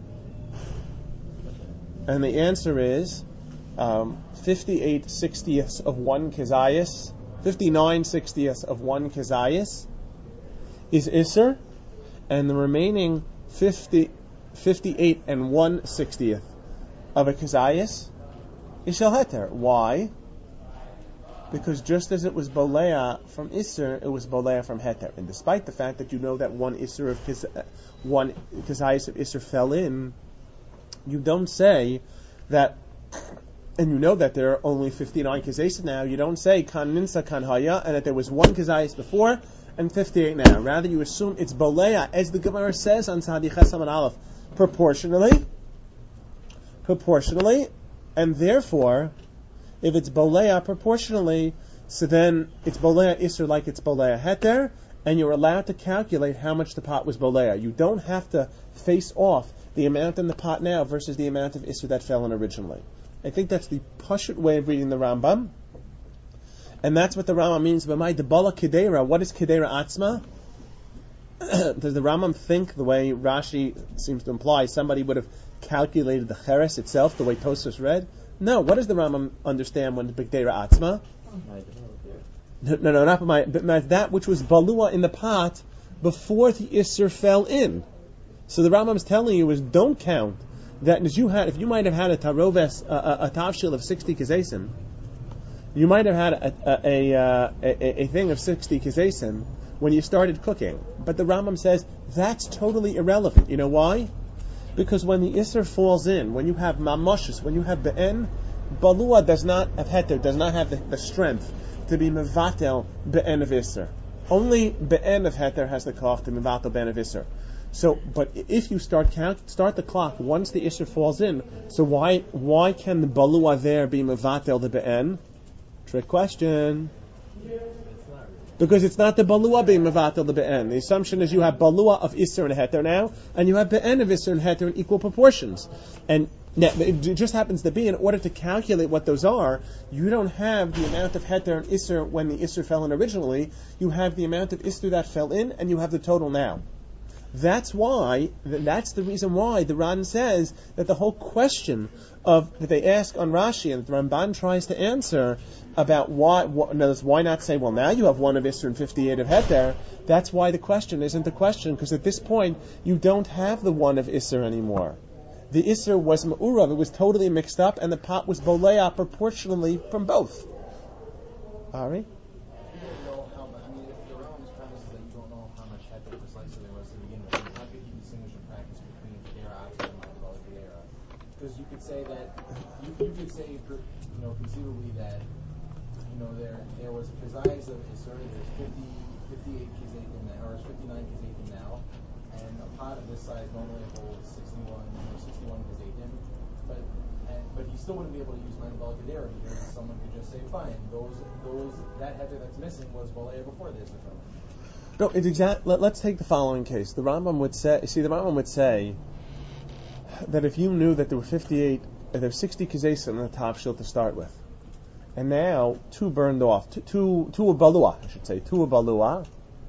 And the answer is um, fifty-eight sixtieths of one Kazayas. fifty-nine sixtieths of one Kazayas is Isser, and the remaining fifty, fifty-eight and one sixtieth of a Kazayas is Shel Heter. Why? Because just as it was Boleah from Isser, it was Boleah from Heter. And despite the fact that you know that one Isser of Kiz, one Kazayas of Isser fell in, you don't say that. And you know that there are only fifty-nine Kazayas now, you don't say Kan Ninsa Kan Haya, and that there was one Kazayas before, and fifty-eight now. Rather, you assume it's Boleah, as the Gemara says on Sadi Chesam and Aleph, proportionally, proportionally, and therefore, if it's Boleah proportionally, so then it's Boleah Isser like it's Boleah Heter, and you're allowed to calculate how much the pot was Boleah. You don't have to face off the amount in the pot now versus the amount of Isser that fell in originally. I think that's the Pashut way of reading the Rambam. And that's what the Rambam means by my Debala Kedera. What is Kedera Atzma? Does the Rambam think, the way Rashi seems to imply, somebody would have calculated the Cheres itself the way Tosfos read? No. What does the Rambam understand when Kedera Atzma? No, no, no, not by my, but that which was Balua in the pot before the Isser fell in. So the Rambam is telling you is don't count that as you had, if you might have had a taroves, a, a, a tavshil of sixty kazesim, you might have had a a, a, a, a thing of sixty kazesim when you started cooking. But the Rambam says that's totally irrelevant. You know why? Because when the Isser falls in, when you have mamoshes, when you have be'en, balua does not have heter, does not have the, the strength to be mevatel be'en of Isser. Only be'en of heter has the koch to mevatel be'en of Isser. So, but if you start count, start the clock once the Isser falls in, so why why can the balua there be mevatel the be'en? Trick question. Because it's not the balua being mevatel the be'en. The assumption is you have balua of Isser and Heter now, and you have be'en of Isser and Heter in equal proportions. And Now, it just happens to be, in order to calculate what those are, you don't have the amount of heter and isser when the isser fell in originally. You have the amount of isser that fell in, and you have the total now. That's why, that's the reason why the Ran says that the whole question of, that they ask on Rashi, and that the Ramban tries to answer, about why, wh- no, why not say, well, now you have one of isser and fifty-eight of heter. That's why the question isn't the question, because at this point, you don't have the one of isser anymore. The isser was ma'urav, it was totally mixed up, and the pot was bolea proportionally from both. Ari? You don't know how much, I mean, if the Rambam's premise is that you don't know how much heter precisely there was to begin with, then how could you distinguish in practice between Kedera Atzma and Ma'aval Kedera? Because you could say that, you, you could say, you know, conceivably that, you know, there there was a kazayas of isser, there's fifty, fifty-eight kizayim now, or fifty-nine kizayim now, and a pot of this size normally holds sixty-one or sixty-one kazayim, but and, but you still wouldn't be able to use Ma'aval Kedera because someone could just say, fine, those those that heter that's missing was bolea before this. No, it's exact. Let, let's take the following case. The Rambam would say, see, the Rambam would say that if you knew that there were fifty-eight, uh, there were sixty kizayim in the top shield to start with, and now two burned off, two, two, two a balua, I should say, two a balua.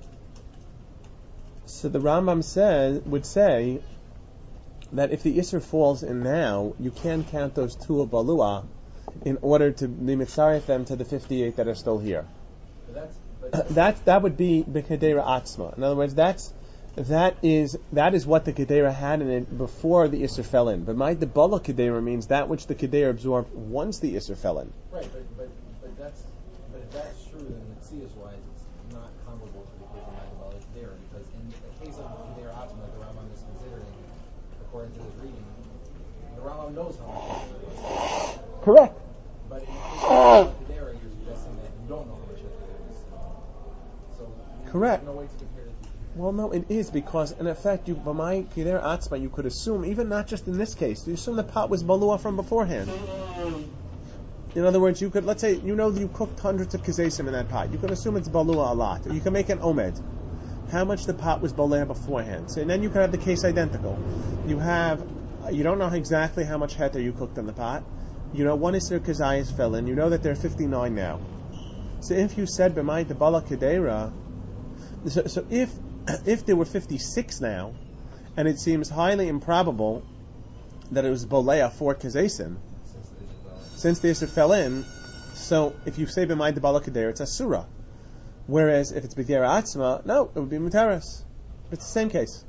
So the Rambam says, would say that if the Isser falls in now, you can't count those two a balua in order to be mitzaref them to the fifty-eight that are still here. But that's, but that that would be the Kedera Atzma. In other words, that's that is that is what the Kedera had in it before the Isser fell in. But my Debala Kedera means that which the Kedera absorbed once the Isser fell in. right, but but but that's but if that's true, then the Tzias wise, it's not comparable to the case of Ma'aval Kedera, because in the case of Kedera Atzma, the Rambam is considering, according to his reading, the Rambam knows how much Kedera is. Correct. But in the case of Kedera, you're suggesting that you don't know how much Kedera is. So you Correct. have no way to compare the two. Well, no, it is, because in effect, you b'may Kedera Atzma, you could assume, even not just in this case, you assume the pot was balua from beforehand. In other words, you could, let's say, you know you cooked hundreds of kizayim in that pot. You can assume it's balua a lot. Or you can make an omed. How much the pot was balua beforehand. So and then you could have the case identical. You have, you don't know exactly how much heter you cooked in the pot. You know one isser kazayis fell in. You know that there are fifty-nine now. So if you said b'may Debala Kedera, so, so if if there were fifty-six now, and it seems highly improbable that it was bolea for kazayim, since the Isser fell in, so if you say b'may Debala Kedera, it's asura. Whereas if it's b'Kedera Atzma, no, it would be muteris. It's the same case.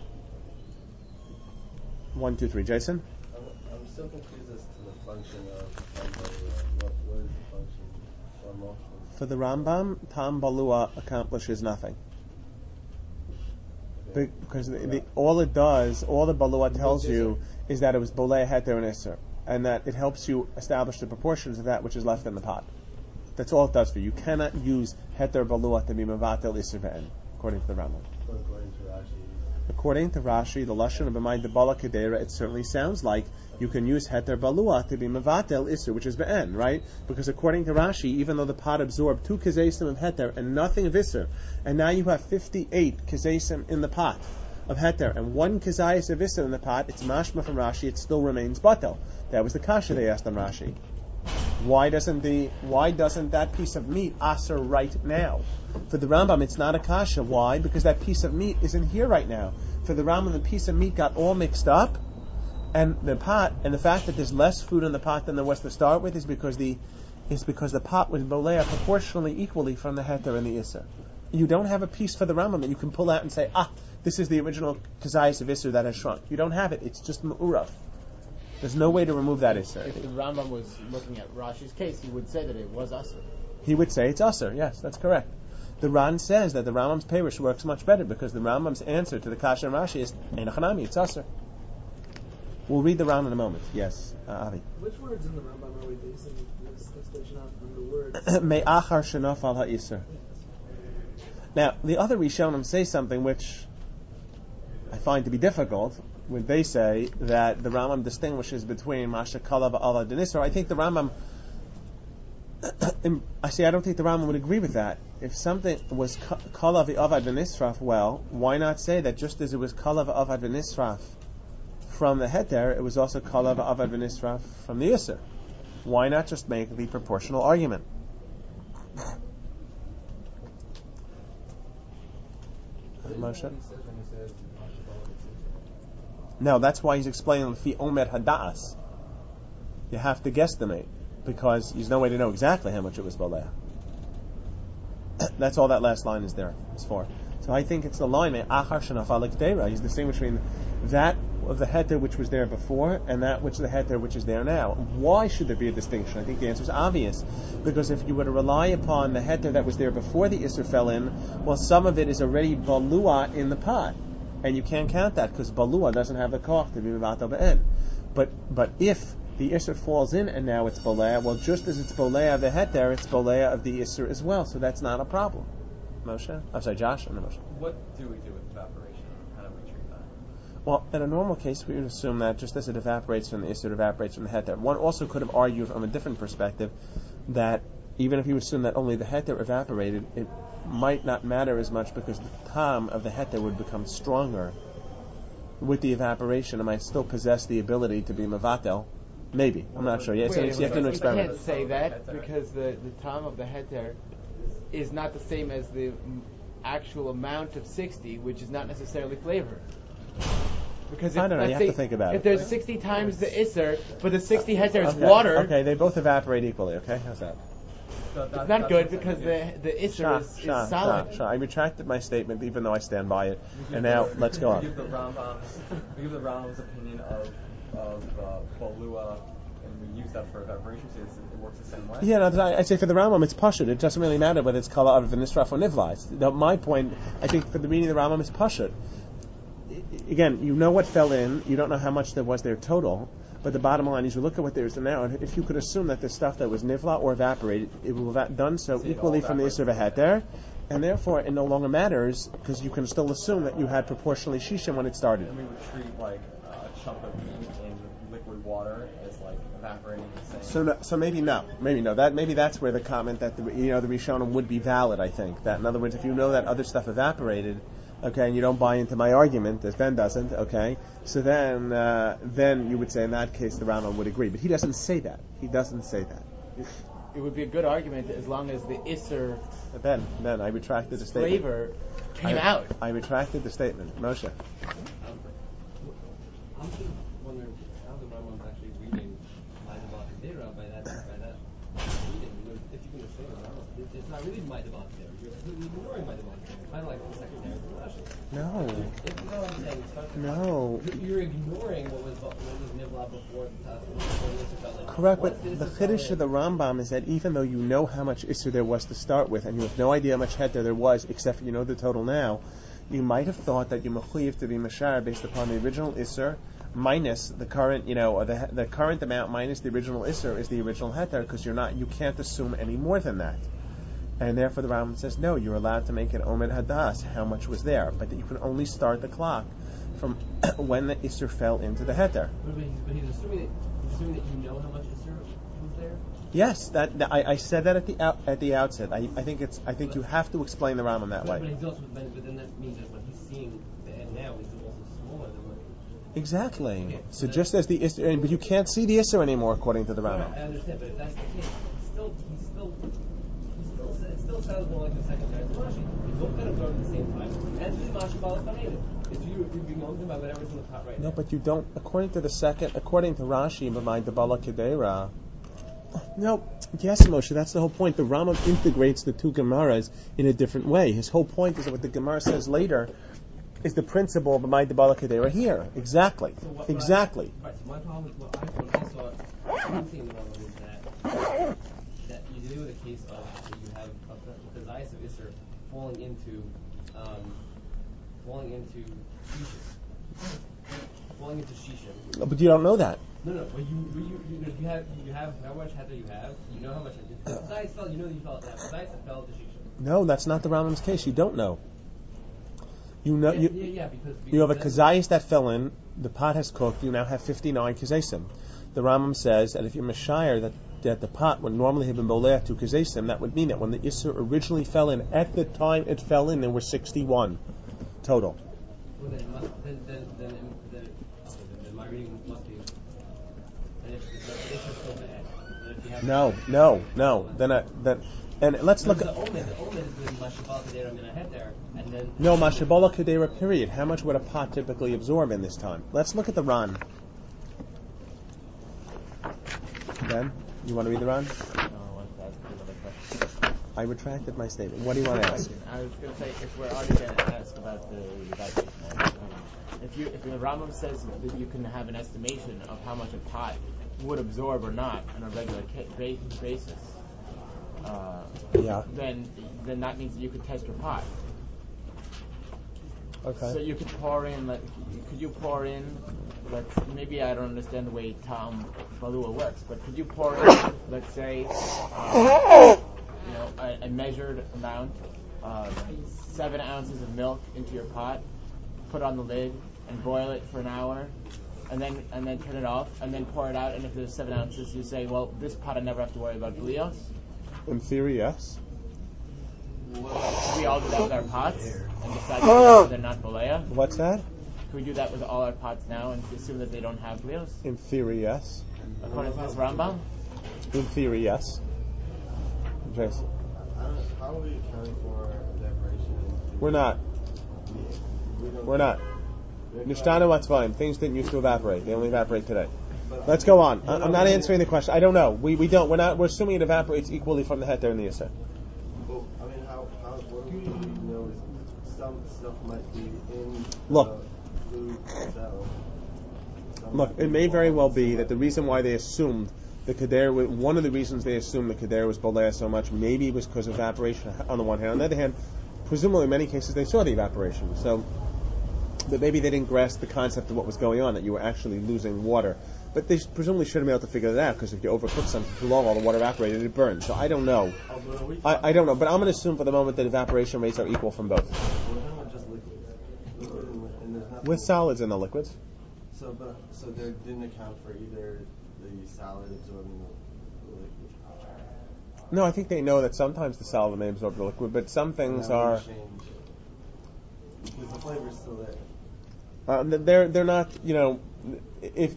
One, two, three. Jason? I'm, I'm still confused as to the function of Tam Balua. What, what is the function or motion? For the Rambam, Tam Balua accomplishes nothing. Okay. Because the, the, all it does, all the Balua tells you is that it was bolea heter and Isser, and that it helps you establish the proportions of that which is left in the pot. That's all it does for you. You cannot use heter balua to be mevatel Isser be'en, according to the Rambam. But according to Rashi, According to Rashi, the lashon of b'may Debala Kedera, it certainly sounds like you can use heter balua to be mevatel Isser, which is be'en, right? Because according to Rashi, even though the pot absorbed two kazayim of heter and nothing of Isser, and now you have fifty-eight kazayim in the pot of heter and one kazayis of Isser in the pot, it's mashma from Rashi, it still remains batel. That was the kasha they asked on Rashi. Why doesn't the why doesn't that piece of meat aser right now? For the Rambam, it's not a kasha. Why? Because that piece of meat isn't here right now. For the Rambam, the piece of meat got all mixed up, and the pot, and the fact that there's less food in the pot than there was to start with is because the is because the pot was bolea proportionally equally from the heter and the Isser. You don't have a piece for the Rambam that you can pull out and say, ah, this is the original kazayis of Isser that has shrunk. You don't have it. It's just ma'urav. There's no way to remove that Isser. If the Rambam was looking at Rashi's case, he would say that it was Asr. He would say it's Asr. Yes, that's correct. The Ran says that the Rambam's Perush works much better because the Rambam's answer to the Kasha and Rashi is Einachanami, it's Asr. We'll read the Ran in a moment. Yes, uh, Avi. Which words in the Rambam are we basing this extension on? On the words? Me'achar shenof al ha'isr. Now, the other Rishonim say something which I find to be difficult when they say that the Rambam distinguishes between Masha Kalav Avad and Isra. I think the Rambam, I say I don't think the Rambam would agree with that. If something was Kalav Avad and Israf, well, why not say that just as it was Kalav Avad and Israf from the heter, it was also kalav avad v'nisraf from the iser. Why not just make the proportional argument? Moshe? No, that's why he's explaining fi omer hadas. You have to guesstimate because there's no way to know exactly how much it was baleh. That's all that last line is there. It's for. So I think it's the line achar shenafal l'kdeira. He's distinguishing that of the heter which was there before and that which the heter which is there now. Why should there be a distinction? I think the answer is obvious. Because if you were to rely upon the heter that was there before the Isser fell in, well, some of it is already balua in the pot. And you can't count that because balua doesn't have the koch to be mevatel be'en. But but if the Isser falls in and now it's bolea, well, just as it's bolea of the heter, it's bolea of the Isser as well. So that's not a problem. Moshe? I'm sorry, Josh? I'm Moshe. What do we do with evaporation? How do we treat that? Well, in a normal case, we would assume that just as it evaporates from the Isser, it evaporates from the heter. One also could have argued from a different perspective that even if you assume that only the heter evaporated, it might not matter as much because the tam of the heter would become stronger with the evaporation. It might still possess the ability to be mevatel. Maybe. I'm not sure. Yeah, it's, Wait, it's, you have to do an you experiment. can't say that because the, the tam of the heter is not the same as the m- actual amount of sixty, which is not necessarily flavor. Because if, I don't know, let's you have say, to think about if it. there's sixty times the Isser, but the sixty heter is Okay. water, Okay, they both evaporate equally, okay? How's that? So it's that- not that's good what I'm because saying. the the Isser Shah, is, is Shah, solid. Shah, Shah. I retracted my statement even though I stand by it. We And give now, the- let's go we on. give the Rambam's, we give the Rambam's opinion of of uh, balua, and we use that for evaporation. So it's, it works the same way. Yeah, no, I- I'd say for the Rambam it's pashut. It doesn't really matter whether it's kala of v'nisraf or nivlais. The- My point, I think, for the reading of the Rambam is pashut. I- Again, you know what fell in. You don't know how much there was there total. But the bottom line is, you look at what there is now, and if you could assume that the stuff that was nivla or evaporated, it will have done so So it equally all from the Isser V'heter, and therefore it no longer matters because you can still assume that you had proportionally shishim when it started. And we would treat like a chunk of meat in liquid water as like evaporating the same. So, no, so maybe no, maybe no. That maybe that's where the comment that the you know the Rishonim would be valid. I think that in other words, if you know that other stuff evaporated, okay, and you don't buy into my argument, as Ben doesn't, okay, so then uh, then you would say in that case the Rambam would agree, but he doesn't say that. He doesn't say that. It would be a good argument as long as the Isser Ben, Ben, I retracted the statement. flavor came I, out. I retracted the statement. Moshe. I'm just wondering how the Rambam's actually reading Maidabak Dera by that by that reading. You know, if you're going to say the Rambam, it, it's not really Maidabak Dera. You're completely ignoring Maidabak Dera. It's kind of like the secondary Rashi. No. If you know what I'm saying, it's not No. You're, you're ignoring what was what was Nivla before the Taz, before the Isser fell in. Correct, Once but the Isser fell chiddush in- of the Rambam is that even though you know how much Isser there was to start with, and you have no idea how much heter there was, except for you know the total now, you might have thought that you mechuyev to be mashar based upon the original Isser minus the current, you know, or the the current amount minus the original Isser is the original heter, because you're not, you can't assume any more than that. And therefore the Rambam says, no, you're allowed to make it Omed Hadas, how much was there, but that you can only start the clock from when the Isser fell into the heter. But he's, but he's assuming that he's assuming that you know how much Isser was there. Yes, that, that I, I said that at the out, at the outset. I, I think it's I think you have to explain the Rambam that But, but way. he's also but, but then that means that what he's seeing the end now is also smaller than what. Exactly. Okay, So then- just as the Isser, and- but you can't see the Isser anymore according to the Right, Rambam. I understand, but if that's the case, he's still he's still he's still it still sounds more like the secondary Rashi. They both kind of go at the same time. And it's Mashi Balafanated. It's you you're being owned by whatever's in the pot right No, now. but you don't. According to the second, according to Rashi, b'may debala kedera. No, yes, Moshe. That's the whole point. The Rambam integrates the two Gemaras in a different way. His whole point is that what the Gemara says later is the principle of b'may debala kedera here. Exactly. So what, Exactly. Right. So my problem with what I when I saw one thing in the Rambam is that that you deal with a case of that you have of the, the Zayas of Isser falling into um, falling into Shishim. Falling into Shishim. But you don't know that. No, no. But you, but you, you, you have, you have how much heter you have. You know how much. If Zayas fell, you know that you fell. Now, Zayas fell into Shishim. No, that's not the Rambam's case. You don't know. You know Yeah, you. yeah, yeah, because, because You have a that's- kazayis that fell in, the pot has cooked, you now have fifty-nine kazesim. The Rambam says that if you're Mashire, that, that the pot would normally have been boleh to kazesim, that would mean that when the Isser originally fell in, at the time it fell in, there were sixty-one total. Well, then, it must- then, then, then, then, then, okay, then my reading must be. And if the issue is still bad, and if you have No, no, no. Then I, then, and let's look the at omen. The omen is doing Mashabal Kedera. I'm gonna head there, and then no mashabola kedera. Period. How much would a pot typically absorb in this time? Let's look at the Ran. Ben, you want to read the Ran? No, I want to ask another question. I retracted my statement. What do you want to ask? I was going to say, if we're already going to ask about the evaporation, um, if you if the Rambam says that you can have an estimation of how much a pot would absorb or not on a regular ca- ba- basis, uh, Yeah. then then that means that you could test your pot. Okay. So you could pour in, like, could you pour in, like, maybe I don't understand the way Tom Balua works, but could you pour in, let's say, uh, you know, a, a measured amount, uh, seven ounces of milk into your pot, put on the lid, and boil it for an hour, and then and then turn it off, and then pour it out, and if there's seven ounces, you say, well, this pot I never have to worry about blios? In theory, yes. Should we all do that with our pots, and decide that they're not bolea? What's that? Can we do that with all our pots now, and assume that they don't have blios? In theory, yes. According to this Rambam? In theory, yes. Jason. I don't, how are we accounting for evaporation? We're not. We don't We're not. we're Nishtana what's fine. Things didn't used to evaporate. They only evaporate today. Let's go on. I- I'm not answering the question. I don't know. We we don't. We're not. We're assuming it evaporates equally from the heter and the yisr. Well, I mean, how, how, what do we know is some stuff might be in Look. the food itself. Some Look, might it be may very warm, well some be might that the reason why they assumed the Kader, wa- one of the reasons they assumed the Kader was bolea so much, maybe it was because of evaporation on the one hand. On the other hand, presumably in many cases they saw the evaporation. So, but maybe they didn't grasp the concept of what was going on, that you were actually losing water. But they sh- presumably should have been able to figure that out, because if you overcook something too long, all the water evaporated, it burns. So I don't know. Oh, but are we I, I don't know, but I'm going to assume for the moment that evaporation rates are equal from both. We're talking about just liquids. Liquid and, li- and there's nothing. With solids in the liquids. So, but so they didn't account for either the solid absorbing the, the liquid. No, I think they know that sometimes the solid may absorb the liquid, but some things And that are... wouldn't change it. Because the flavor's still there. Uh, they're they're not, you know, if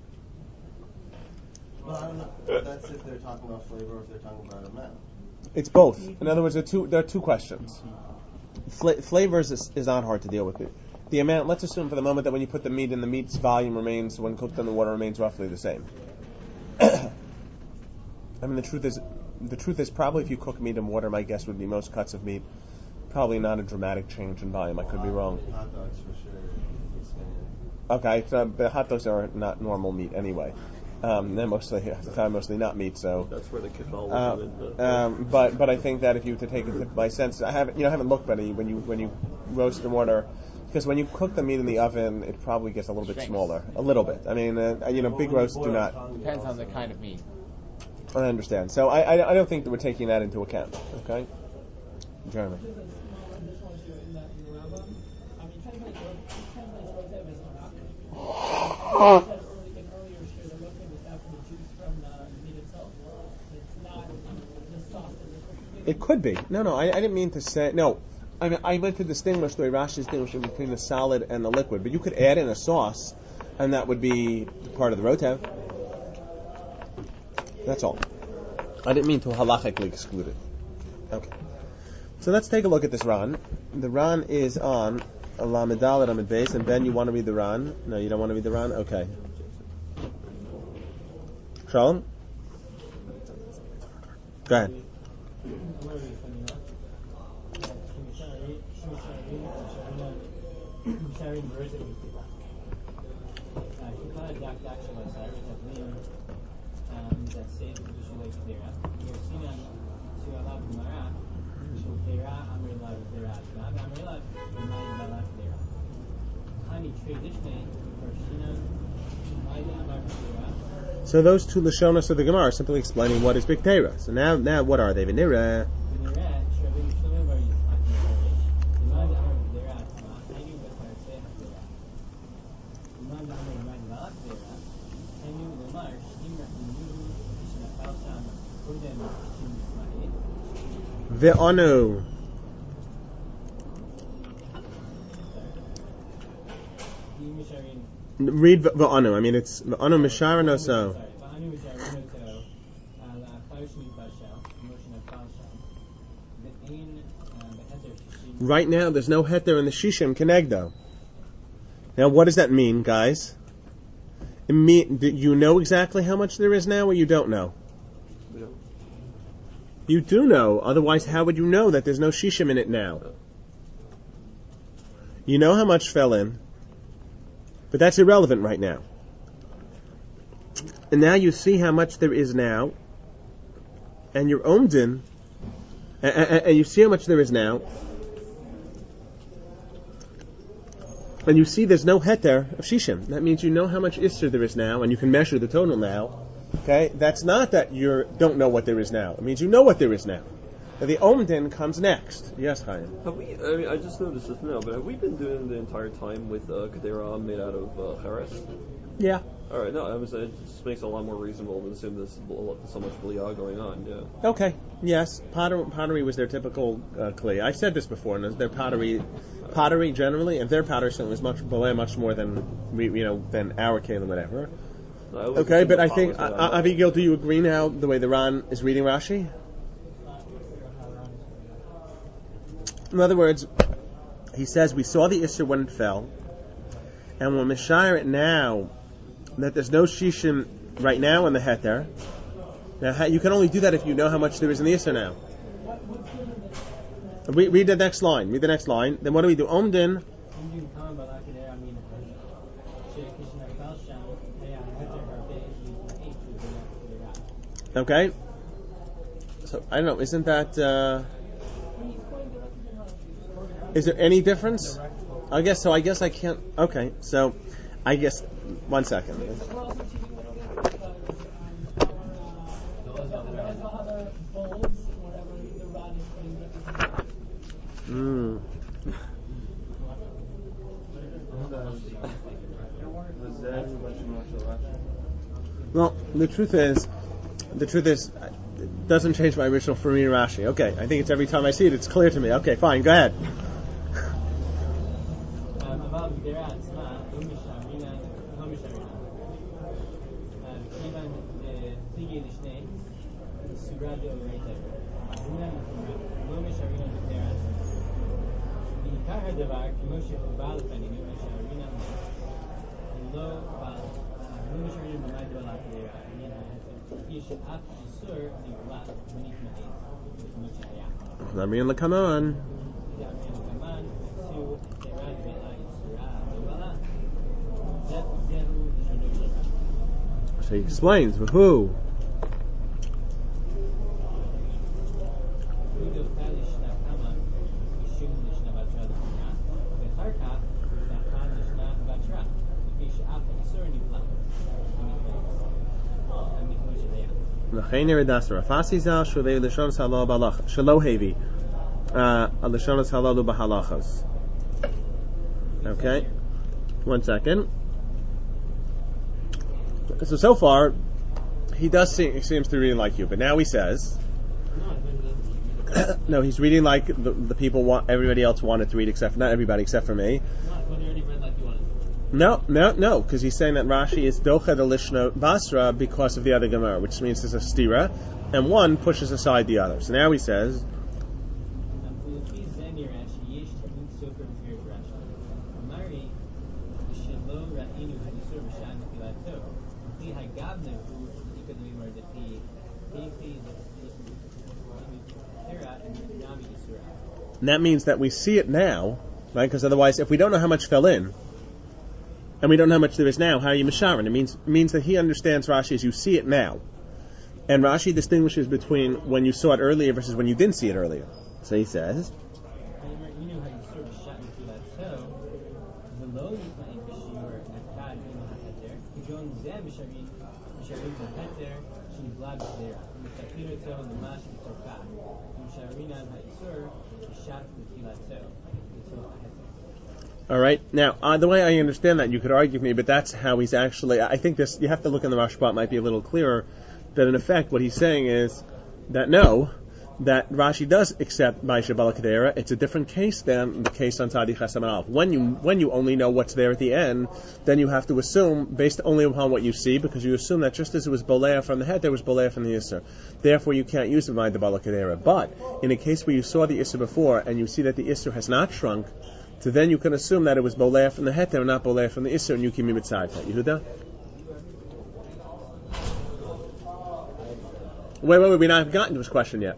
Well, I don't know. But that's if they're talking about flavor or if they're talking about amount. it's both. In other words, there are two there are two questions. Fla- flavors is, is not hard to deal with. It. The amount. Let's assume for the moment that when you put the meat in, the meat's volume remains, when cooked in the water, remains roughly the same. I mean, the truth is, the truth is probably if you cook meat in water, my guess would be most cuts of meat, probably not a dramatic change in volume. I could be wrong. Hot dogs for sure. Expand. Okay, so, but hot dogs are not normal meat anyway. Um, they're mostly, half the time, mostly not meat. So That's where the kickball Uh, was in. But, um, but but I think that if you were to take it, my sense, I haven't you know I haven't looked, but when you when you roast in water, because when you cook the meat in the oven, it probably gets a little bit Shrinks. smaller, a little bit. I mean, uh, you know, Well, big when you roasts do boil not. tongue, it Depends on the also- kind of meat. I understand. So I, I I don't think that we're taking that into account. Okay, Jeremy. There's a small additional issue in that in the Rambam. I mean, translates translates rotev as arak. You said early, in earlier share the rotev is after the juice from the meat itself. It's not the sauce that we're cooking. It could be. No, no, I, I didn't mean to say no. I mean, I meant to distinguish the way Rashi is distinguishing between the solid and the liquid. But you could add in a sauce, and that would be part of the rotev. That's all. I didn't mean to halachically exclude it. Okay. So let's take a look at this Ran. The Ran is on Lamed Dalet Amud Beis, and Ben, you want to read the Ran? No, you don't want to read the Ran? Okay. Shalom? Go ahead. So those two Lashonos of the Gemara are simply explaining what is Big Teira. So now, now what are they? Venira. Ve'onu. Read v'anu. I mean, it's v'anu mishara no so. Right now, there's no heter in the shishim kenegdo. Now, what does that mean, guys? It mean, do you know exactly how much there is now, or you don't know? Yeah. You do know. Otherwise, how would you know that there's no shishim in it now? You know how much fell in, but that's irrelevant right now. And now you see how much there is now, and you're omdin, and, and, and you see how much there is now, and you see there's no heter of shishim. That means you know how much isser there is now, and you can measure the total now. Okay, that's not that you don't know what there is now. It means you know what there is now. Now the omdin comes next. Yes, Chaim. Have we? I mean, I just noticed this now, but have we been doing the entire time with uh, kedera made out of uh, cheres? Yeah. All right. No, I was, it just makes it a lot more reasonable to assume there's so much bliyah going on. Yeah. Okay. Yes. Potter, pottery was their typical uh, clay. I've said this before. And their pottery, pottery generally, and their pottery certainly was much bliyah, much more than we, you know, than our kelim, whatever. No, okay, but I think uh, Abigail, do you agree now the way the Ran is reading Rashi? In other words, he says we saw the Isser when it fell, and we'll mishayr it now that there's no shishim right now in the heter. Now you can only do that if you know how much there is in the Isser now. Read, read the next line. Read the next line. Then what do we do? Omdin. Okay. So I don't know. Isn't that? Uh, is there any difference? I guess so. I guess I can't. Okay. So, I guess one second. Mm. Well, the truth is, the truth is, it doesn't change my original for me Rashi. Okay, I think it's every time I see it, it's clear to me. Okay, fine, go ahead. Namian Lakaman. So he explains, but who? Okay, one second. So so far, he does seem, he seems to really like you, but now he says, no, he's reading like the, the people want, everybody else wanted to read, except not everybody except for me. No, no, no, because he's saying that Rashi is docha the lishna basra because of the other Gemara, which means there's a stira, and one pushes aside the other. So now he says, and that means that we see it now, right? Because otherwise, if we don't know how much fell in, and we don't know how much there is now, how are you misharon? It means means that he understands Rashi as you see it now. And Rashi distinguishes between when you saw it earlier versus when you didn't see it earlier. So he says, all right. Now, uh, the way I understand that, you could argue with me, but that's how he's actually. I think this. You have to look in the Rashba. It might be a little clearer. That in effect, what he's saying is that no, that Rashi does accept by Shabbat Kedera. It's a different case than the case on Tzadi Chesam Aleph. When you when you only know what's there at the end, then you have to assume based only upon what you see, because you assume that just as it was Bolea from the head, there was Bolea from the Isser. Therefore, you can't use it by the Bala Kedera. But in a case where you saw the Isser before and you see that the Isser has not shrunk, so then you can assume that it was Bolea from the head, and not Bolea from the Isser, and you can be mitzvah. Yehuda? Wait, wait, wait, we've not gotten to his question yet.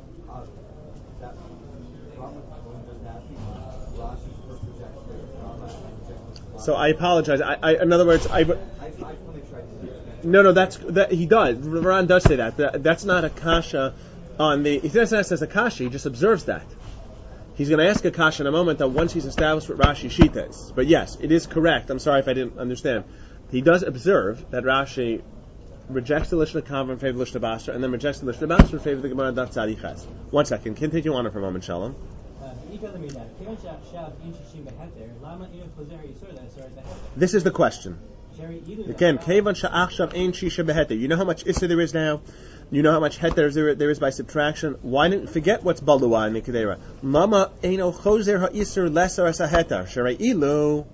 So I apologize. I, I, in other words, I. No, no, that's that. He does. Ron does say that. that. That's not a kasha on the. He doesn't ask as a kasha. He just observes that. He's going to ask a kasha in a moment that once he's established what Rashi Shita is. But yes, it is correct. I'm sorry if I didn't understand. He does observe that Rashi rejects the Lishna Kav in favor of Lishna Basra, and then rejects the Lishna Basra in favor of the Gemara Daf Tzadi Ches. One second. Continue on for a moment, Shalom. This is the question. Again, Kevan Sha'achshav Ein Shisha Beheter. You know how much Issa there is now? You know how much Heter there, there is by subtraction? Why didn't forget what's Balua in the Kedera? Mama Eino Choser HaIsser Lesser As HaHeter. Sherei Ilu.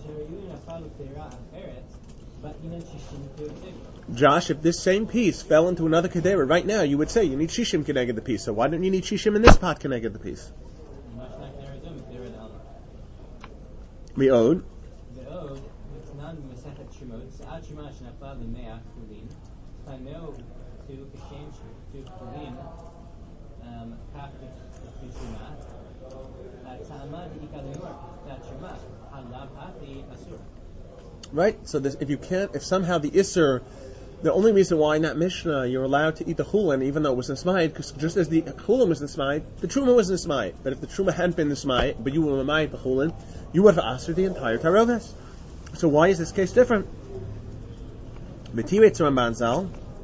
Josh, if this same piece fell into another Kedera right now, you would say you need Shishim Keneged the piece. So why don't you need Shishim in this pot Keneged the piece? We owed. Right. So this, if you can't, if somehow the Isser, the only reason why not Mishnah, you're allowed to eat the chulin even though it was Nismayit, because just as the chulin was Nismayit, the Truma was Nismayit. But if the Truma hadn't been Nismayit, but you were Nismayit the chulin, you would have asked the entire Tarovis. So why is this case different? B'tiwet Tzurah Banzal.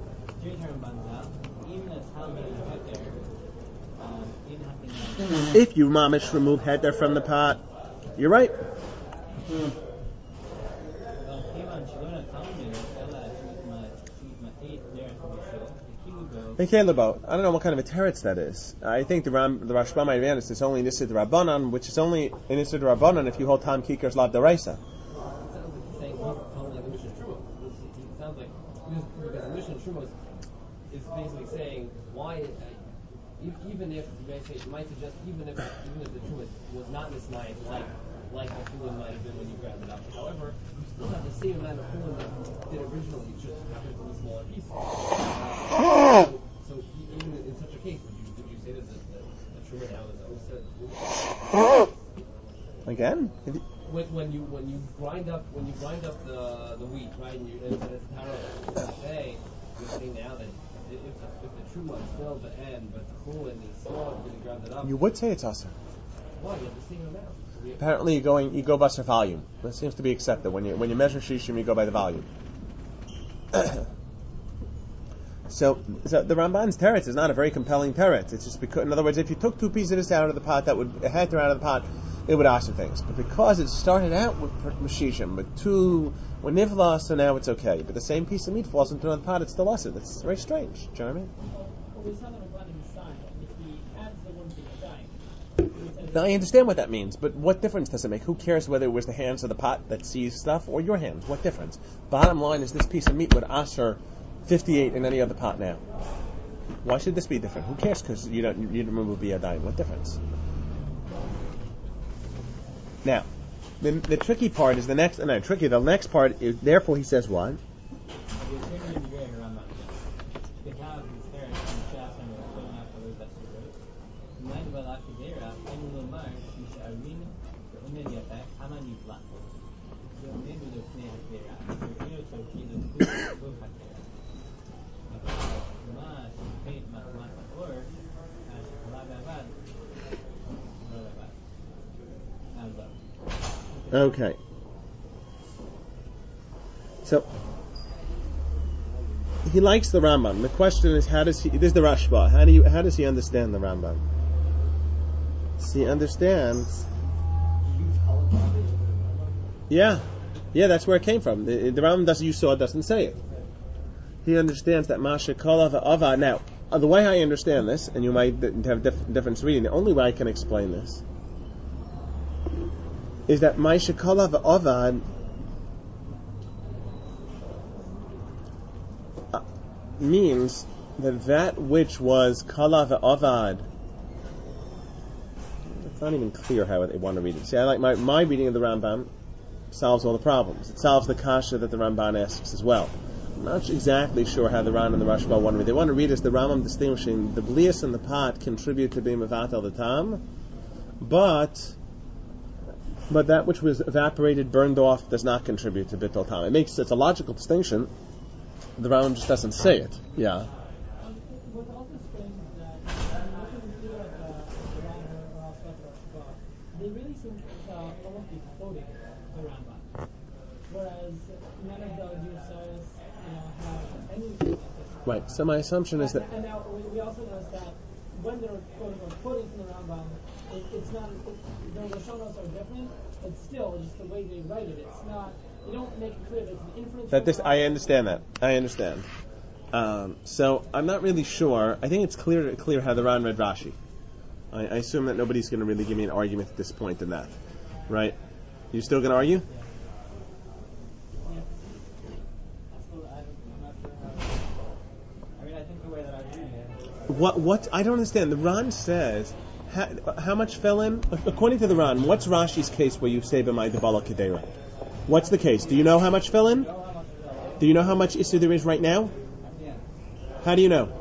If you mamish remove heter from the pot, you're right. Hey Calebo, I don't know what kind of a teretz that is. I think the Ram, the Rashba might advance it's only Nissid Rabbanan, which is only Nissid Rabbanan if you hold Tam Kikar's Lav Daraisa. Sounds like because the Mishnah Truma is basically saying why, uh, even if you may say, it might suggest even if even if the Truma was not misnight like like the Chulin might have been when you grabbed it up. However, you still have the same amount of Chulin that you did originally, just happens to be smaller pieces. Uh, so, so even in such a case, would you would you say that the, the, the Truma now is also again? When, when you when you grind up when you grind up the the wheat, right, and you and it's a cafe, you're saying now that if the, if the truma is still the end, but the chulin is small, when you ground it up, you would say it's aser. Why? You have the same amount. Apparently, you going you go by your volume. That seems to be accepted when you when you measure shishim, you go by the volume. So, so the Ramban's teretz is not a very compelling teretz. It's just because, in other words, if you took two pieces of this out of the pot, that would a heter out of the pot, it would ask things. But because it started out with Mashishim, with two, with Nivla, so now it's okay. But the same piece of meat falls into another pot, it's still us. That's very strange. Jeremy? Now, I understand what that means, but what difference does it make? Who cares whether it was the hands of the pot that sees stuff or your hands? What difference? Bottom line is this piece of meat would aser fifty-eight in any other pot now. Why should this be different? Who cares? Because you don't you didn't remove a dime. What difference? Now, the, the tricky part is the next. No, tricky. The next part is. Therefore, he says what? Okay. So he likes the Rambam. The question is, how does he? This is the Rashba. How do you? How does he understand the Rambam? He understands. Yeah, yeah, that's where it came from. The, the Rambam doesn't. You saw it doesn't say it. He understands that Masha Kolav Ava. Now, uh, the way I understand this, and you might d- have diff- difference reading, the only way I can explain this is that my shekala v'ovad uh, means that that which was kala v'ovad. It's not even clear how they want to read it. See, I like my, my reading of the Rambam solves all the problems. It solves the kasha that the Ramban asks as well. I'm not exactly sure how the Ran and the Rashba want to read. They want to read as the Rambam distinguishing the blias and the pot contribute to being mevatel the tam, but but that which was evaporated, burned off, does not contribute to bittul tam. It makes it's a logical distinction. The Rambam just doesn't say it. Yeah. Um, what also explains that when you look at the Quran or Al-Sufra, they really seem to uh, almost be quoting the Rambam, whereas none of the Jews, you know, have anything like this. Right. So my assumption is that. And, and now we, we also notice that when they're quoting or quoting from the Rambam, it, it's not. It, the Lashonos are different, but still, just the way they write it, it's not. You don't make it clear that it's an inference. That this, I understand that. I understand. Um, so I'm not really sure. I think it's clear clear how the Ran read Rashi. I, I assume that nobody's going to really give me an argument at this point in that, right? You still going to argue? Yeah. Still, I, I'm not sure how. I mean, I think the way that I'm reading it. What? What? I don't understand. The Ran says how, how much fell in. According to the Ran, what's Rashi's case where you say b'may debala kedera? What's the case? Do you know how much fell in? Do you know how much Isser there is right now? How do you know?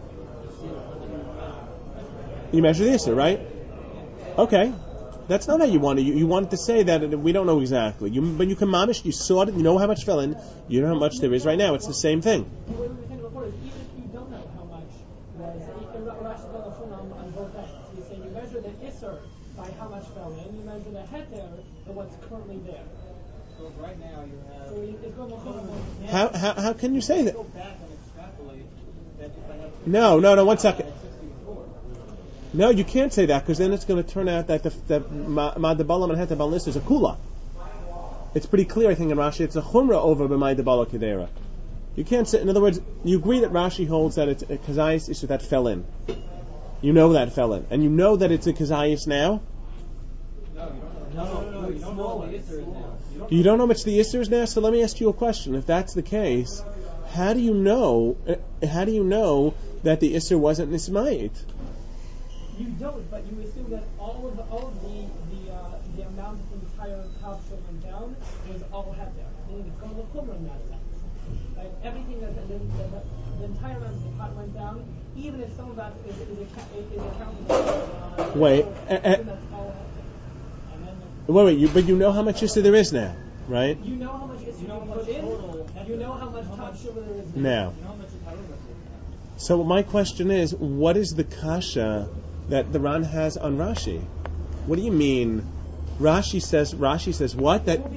You measure the Isser, right? Okay. That's not how you want to. You, you wanted to say that we don't know exactly. You, but you can mamish, you saw it, you know how much fell in, you know how much there is right now. It's the same thing. The way we were saying before is even if you don't know how much was, Rashi does on, on both ends. He's saying you measure the Isser by how much fell in, you measure the Heter by what's currently there. So right now you have. So it's going to How, how, how can you say that? Go back and extrapolate that if I have. No, no, no, one second. No, you can't say that because then it's going to turn out that the the Ma'adabalam and Heter Balnis is a kula. It's pretty clear, I think, in Rashi. It's a chumrah over b'may debala kedera. You can't say. In other words, you agree that Rashi holds that it's a kazayis issue that fell in. You know that fell in, and you know that it's a kazayis now. No, you don't know. No, no, no, you don't know what the Isser is now. You don't know how much the Isser is now. So let me ask you a question. If that's the case, how do you know? Uh, how do you know that the Isser wasn't nismayit? You don't, but you assume that all of the all of the the, uh, the amount of the entire house that went down was all Heter. Meaning it's going to chumrah in that sense. Like everything that the, the, the, the entire amount of the pot went down, even if some of that is is, is, is accounted for. Uh, Wait, so, uh, uh, that's all Heter. Wait, wait, you, but you know how much Isser there is now, right? You know how much Isser you, know you put in. Total, you know how much top sugar there is now. You know how much So my question is, what is the kasha that the Ran has on Rashi? What do you mean? Rashi says. Rashi says what? That.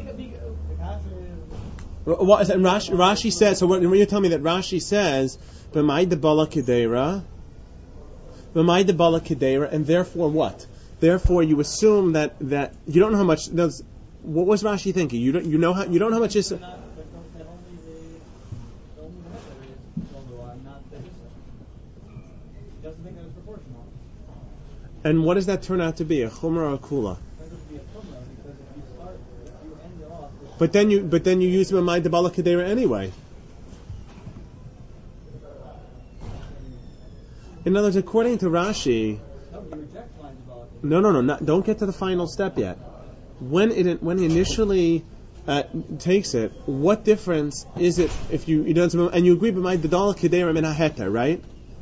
What is that? Rashi, Rashi says. So what, you're telling me that Rashi says, "B'may debala kedera, b'may debala kedera," and therefore what? Therefore, you assume that, that you don't know how much. Those, what was Rashi thinking? You don't. You know how. You don't know how much is. And what does that turn out to be? A chumrah or a kula? But then you. But then you use b'may debala kedera anyway. In other words, according to Rashi. No, no, no. Not, don't get to the final step yet. When it when he initially uh, takes it, what difference is it if you you don't and you agree b'may debala kedera min haheter, right?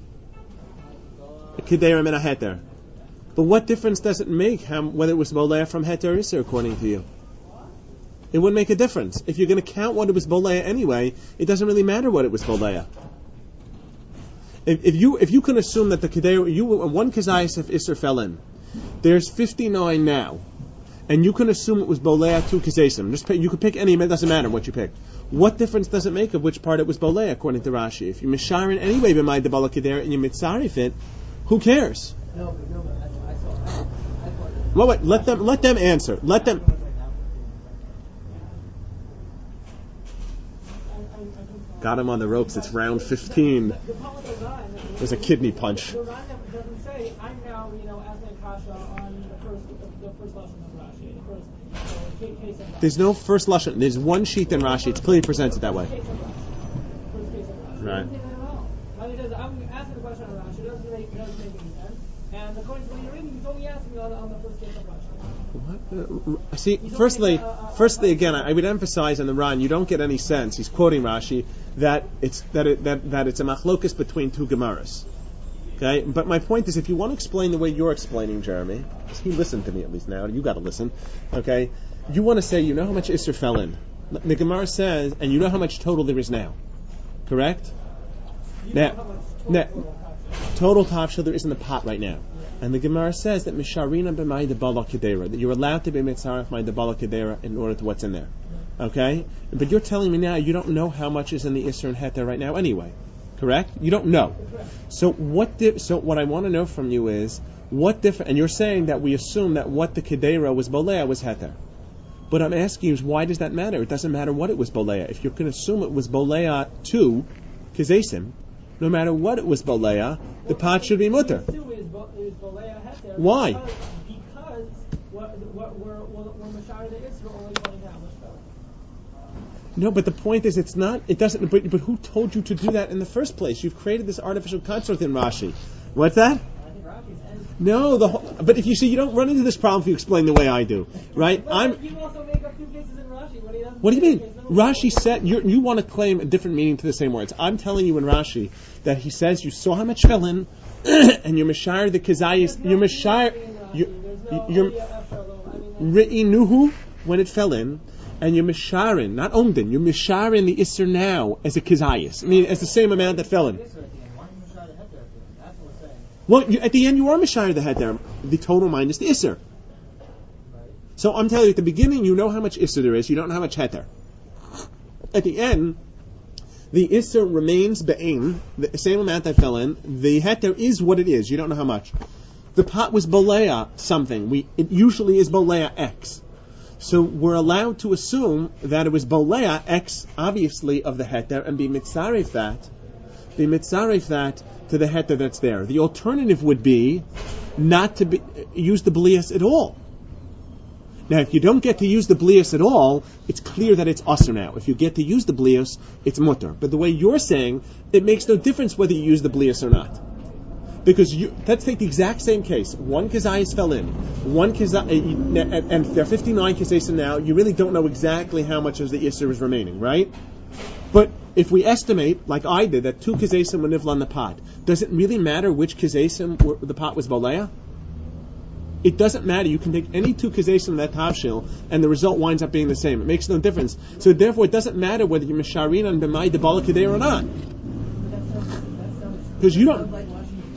Kedera min haheter. But what difference does it make how, whether it was boleh from heter or isser according to you? It wouldn't make a difference if you're going to count what it was boleh anyway. It doesn't really matter what it was boleh. If, if you if you can assume that the kedera you one kazayis if isser fell in. There's fifty-nine now, and you can assume it was bolea two kazesim. Just pick, you could pick any. It doesn't matter what you pick. What difference does it make of which part it was bolea according to Rashi? If you misharin anyway b'may debala kedera and you mitzarif it, who cares? No, no, I, I saw. I, I Well, wait. Let them let them answer. Let them. got him on the ropes. It's round fifteen. The problem with the Ran, There's a kidney punch. The Ran doesn't say, I'm now, you know, asking Kasha on the first, the, the first lesson of Rashi, the first uh, case of Rashi. There's no first lashon. There's one sheet in Rashi. It's clearly presented that way. First case of Rashi. First case of Rashi. Right. It doesn't say that at all. I mean, I'm asking the question on Rashi. It doesn't make, it doesn't make any sense. And according to what you're reading, he's only asking me on, on the first case of Rashi. What? Uh, see, firstly, firstly, again, I would emphasize in the Ran, you don't get any sense. He's quoting Rashi that it's that it, that that it's a machlokus between two gemaras. Okay, but my point is, if you want to explain the way you're explaining, Jeremy, because he listened to me at least now, you got to listen. Okay, you want to say you know how much Isser fell in. The Gemara says, and you know how much total there is now. Correct? You Now, know how much now, total total tafshil there is in the pot right now. And the Gemara says that misharina b'may debala kedera, that you're allowed to be mitzaref my debala kedera in order to what's in there. Okay? But you're telling me now you don't know how much is in the Isser and Heter right now anyway. Correct? You don't know. So what di- so what I want to know from you is what different, and you're saying that we assume that what the kedera was bolea was Heter. But I'm asking you is why does that matter? It doesn't matter what it was bolea. If you can assume it was bolea to kizesim, no matter what it was bolea, the pot should be mutter. Why? Because, because what, what we're, we're, we're Mashar the Isra only going down. No, but the point is, it's not. It doesn't. But, but who told you to do that in the first place? You've created this artificial construct in Rashi. What's that? No, the whole, but if you see, you don't run into this problem if you explain the way I do, right? But I'm. you also make up two cases in Rashi. What do you, What do you mean? Rashi said you you want to claim a different meaning to the same words. I'm telling you in Rashi that he says you saw how much fell in, and you're mishayir the kazayis. You're mishayir. You're, you're re'inuhu when it fell in, and you're misharin, not omdin. You're misharin the isser now as a kazayis. I mean, as the same amount that fell in. Well, you, at the end, you are mishayir the heter, the total minus the isser. So I'm telling you, at the beginning, you know how much isser there is. You don't know how much heter. At the end, the isser remains be'in, the same amount that fell in. The heter is what it is. You don't know how much. The pot was bolea something. We it usually is bolea x. So we're allowed to assume that it was bolea x, obviously, of the heter, and be mitzaref that, be mitzaref that to the heter that's there. The alternative would be not to be, use the blias at all. Now, if you don't get to use the blias at all, it's clear that it's usher now. If you get to use the blias, it's mutter. But the way you're saying, it makes no difference whether you use the blias or not. Because you, let's take the exact same case. One kazayis fell in. One kazayis, and there are fifty-nine kazayis now. You really don't know exactly how much of the isser is remaining, right? But if we estimate, like I did, that two kazaysim were nivla in the pot, does it really matter which kazaysim the pot was bolea? It doesn't matter. You can take any two kazaysim in that tavshil, and the result winds up being the same. It makes no difference. So therefore, it doesn't matter whether you're misharin on b'mai debala kedei or not, because you don't.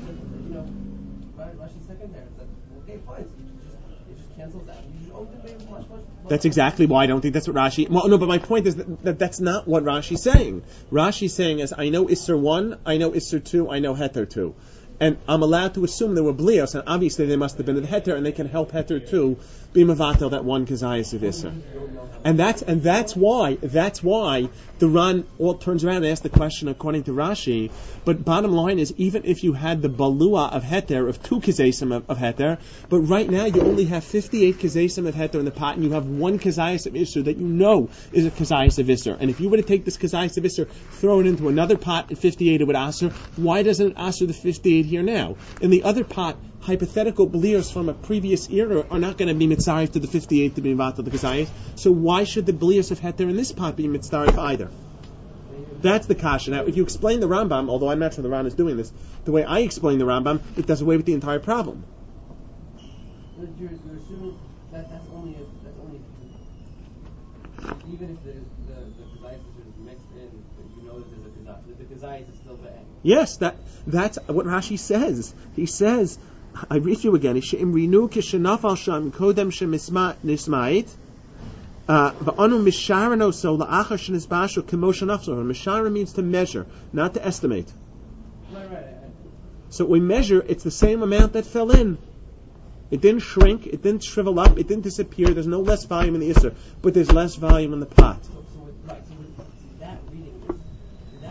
That's exactly why I don't think that's what Rashi. Well, no, but my point is that, that that's not what Rashi's saying. Rashi's saying is, I know Isser one, I know Isser two, I know Heter two. And I'm allowed to assume there were blios, and obviously they must have been in the Heter, and they can help Heter two be mavatel that one kazayis of Isser. And that's and that's why that's why the Ran all turns around and asks the question according to Rashi. But bottom line is, even if you had the balua of Heter of two kazayim of, of Heter, but right now you only have fifty-eight kazayim of Heter in the pot, and you have one kazayis of Isser that you know is a kazayis of Isser. And if you were to take this kazayis of Isser, throw it into another pot at fifty-eight, it would aser. Why doesn't it aser the fifty-eight here now? In the other pot, hypothetical blios from a previous era are not going to be mitzaref to the fifty-eight to be mivatel the kazayis. So why should the blios of Heter in this pot be mitzaref either? That's the kasha. Now, if you explain the Rambam, although I'm not sure the Ran is doing this, the way I explain the Rambam, it does away with the entire problem. But you're, you're assuming that that's only a, that's only even if the the the kazayis is mixed in, you know that there's a kazayis. The kazayis is still the end. Yes, that that's what Rashi says. He says, I read you again. She'im rinu kishenafal sham kodem shemismait. Va'anu misharano so la'achar shenisbashu kemosha nafso. Mishara means to measure, not to estimate. Right, right. So we measure. It's the same amount that fell in. It didn't shrink. It didn't shrivel up. It didn't disappear. There's no less volume in the isser, but there's less volume in the pot. So, so with, right. So with that reading, that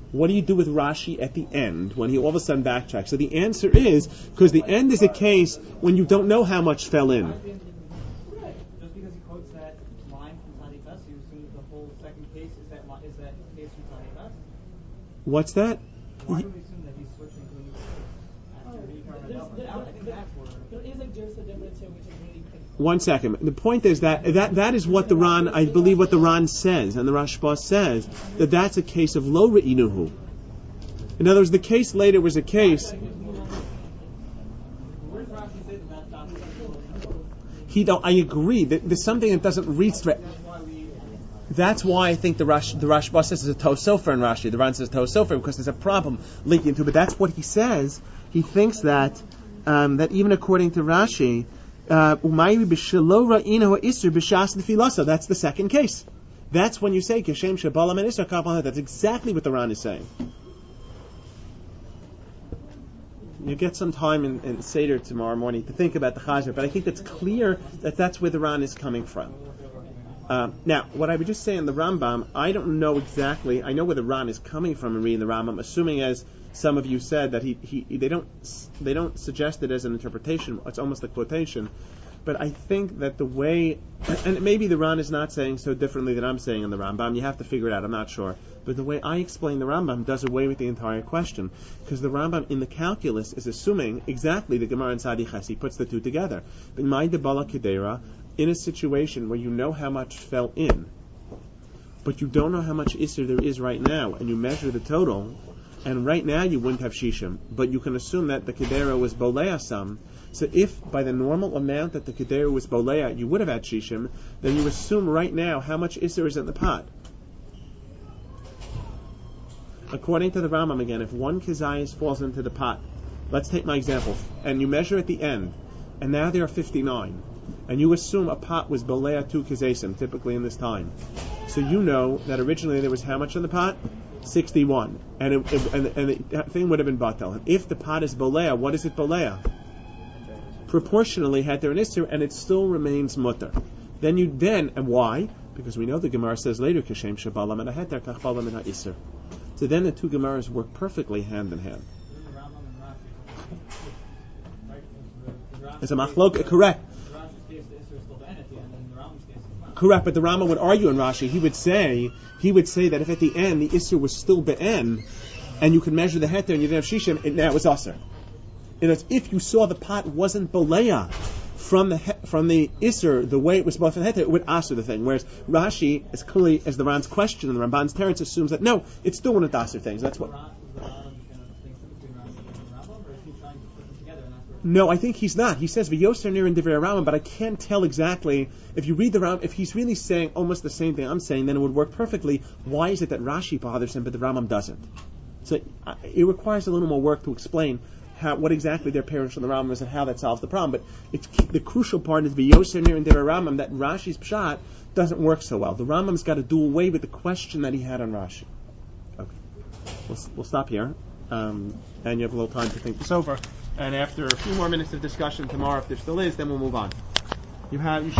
what do you do with Rashi at the end when he all of a sudden backtracks? So the answer is, because the end is a case when you don't know how much fell in. Just because he quotes that line from Tzadi Ches, you assume that the whole second case is that li- is that case from Tzadi Ches? What's that? Why do we assume that he's switching to a new case after he covered that? I think that's where. There is like just a difference here, which is really critical. One second. The point is that, that that is what the Ran, I believe what the Ran says, and the Rashba says, that that's a case of lo re'inuhu. In other words, the case later was a case. Where does Rashi say that that's not He don't. I agree. That there's something that doesn't read straight. That's why I think the Rash, the Rashba says it's a Tosofer in Rashi. The Ran says Tosofer because there's a problem linking into it. But that's what he says. He thinks that um, that even according to Rashi, uh, that's the second case. That's when you say Keshem Shabalam and Isra Kapal. That's exactly what the Ran is saying. You get some time in, in Seder tomorrow morning to think about the Chazar, but I think it's clear that that's where the Ran is coming from. Um, now, what I would just say in the Rambam, I don't know exactly. I know where the Ran is coming from in reading the Rambam, assuming, as some of you said, that he, he they don't they don't suggest it as an interpretation. It's almost a quotation. But I think that the way, and maybe the Ran is not saying so differently than I'm saying in the Rambam. You have to figure it out. I'm not sure. But the way I explain the Rambam does away with the entire question, because the Rambam in the calculus is assuming exactly the Gemara and Tzadi Ches. He puts the two together. But my debala kedera, in a situation where you know how much fell in, but you don't know how much Isser there is right now, and you measure the total, and right now you wouldn't have Shishim, but you can assume that the Kedera was Bolea some. So if by the normal amount that the Kedera was Bolea, you would have had Shishim, then you assume right now how much Isser is in the pot. According to the Rambam again, if one Kizayis falls into the pot, let's take my example, and you measure at the end, and now there are fifty-nine, and you assume a pot was Bolea two Kizasim, typically in this time. So you know that originally there was how much in the pot? sixty-one. And, it, it, and, and the thing would have been Batal. And if the pot is Bolea, what is it Bolea? Proportionally had there an Isser, and it still remains Mutter. Then you, then, and why? Because we know the Gemara says later, Kashem Shabalam and Aheter, Kachbalam and Isser. So then the two Gemaras work perfectly hand in hand. It's a machlok, correct. Correct, but the Rama would argue in Rashi. He would say, he would say that if at the end the Isser was still be'en, and you could measure the heter and you didn't have shishim, it, now it was aser. And it's if you saw the pot wasn't beleya from the he, from the Isser the way it was supposed to heter, it would aser the thing. Whereas Rashi, as clearly as the Ran's question and the Ramban's Terence assumes that no, it's still one of the aser things. That's what. No, I think he's not. He says v'yoser near in Divrei Rambam, but I can't tell exactly if you read the Rambam. If he's really saying almost the same thing I'm saying, then it would work perfectly. Why is it that Rashi bothers him, but the Rambam doesn't? So uh, it requires a little more work to explain how what exactly their parents from the Rambam is and how that solves the problem. But it's, the crucial part is v'yoser near in Divrei Rambam that Rashi's pshat doesn't work so well. The Rambam's got to do away with the question that he had on Rashi. Okay, we'll, we'll stop here, um, and you have a little time to think this over. And after a few more minutes of discussion tomorrow, if there still is, then we'll move on. You have. You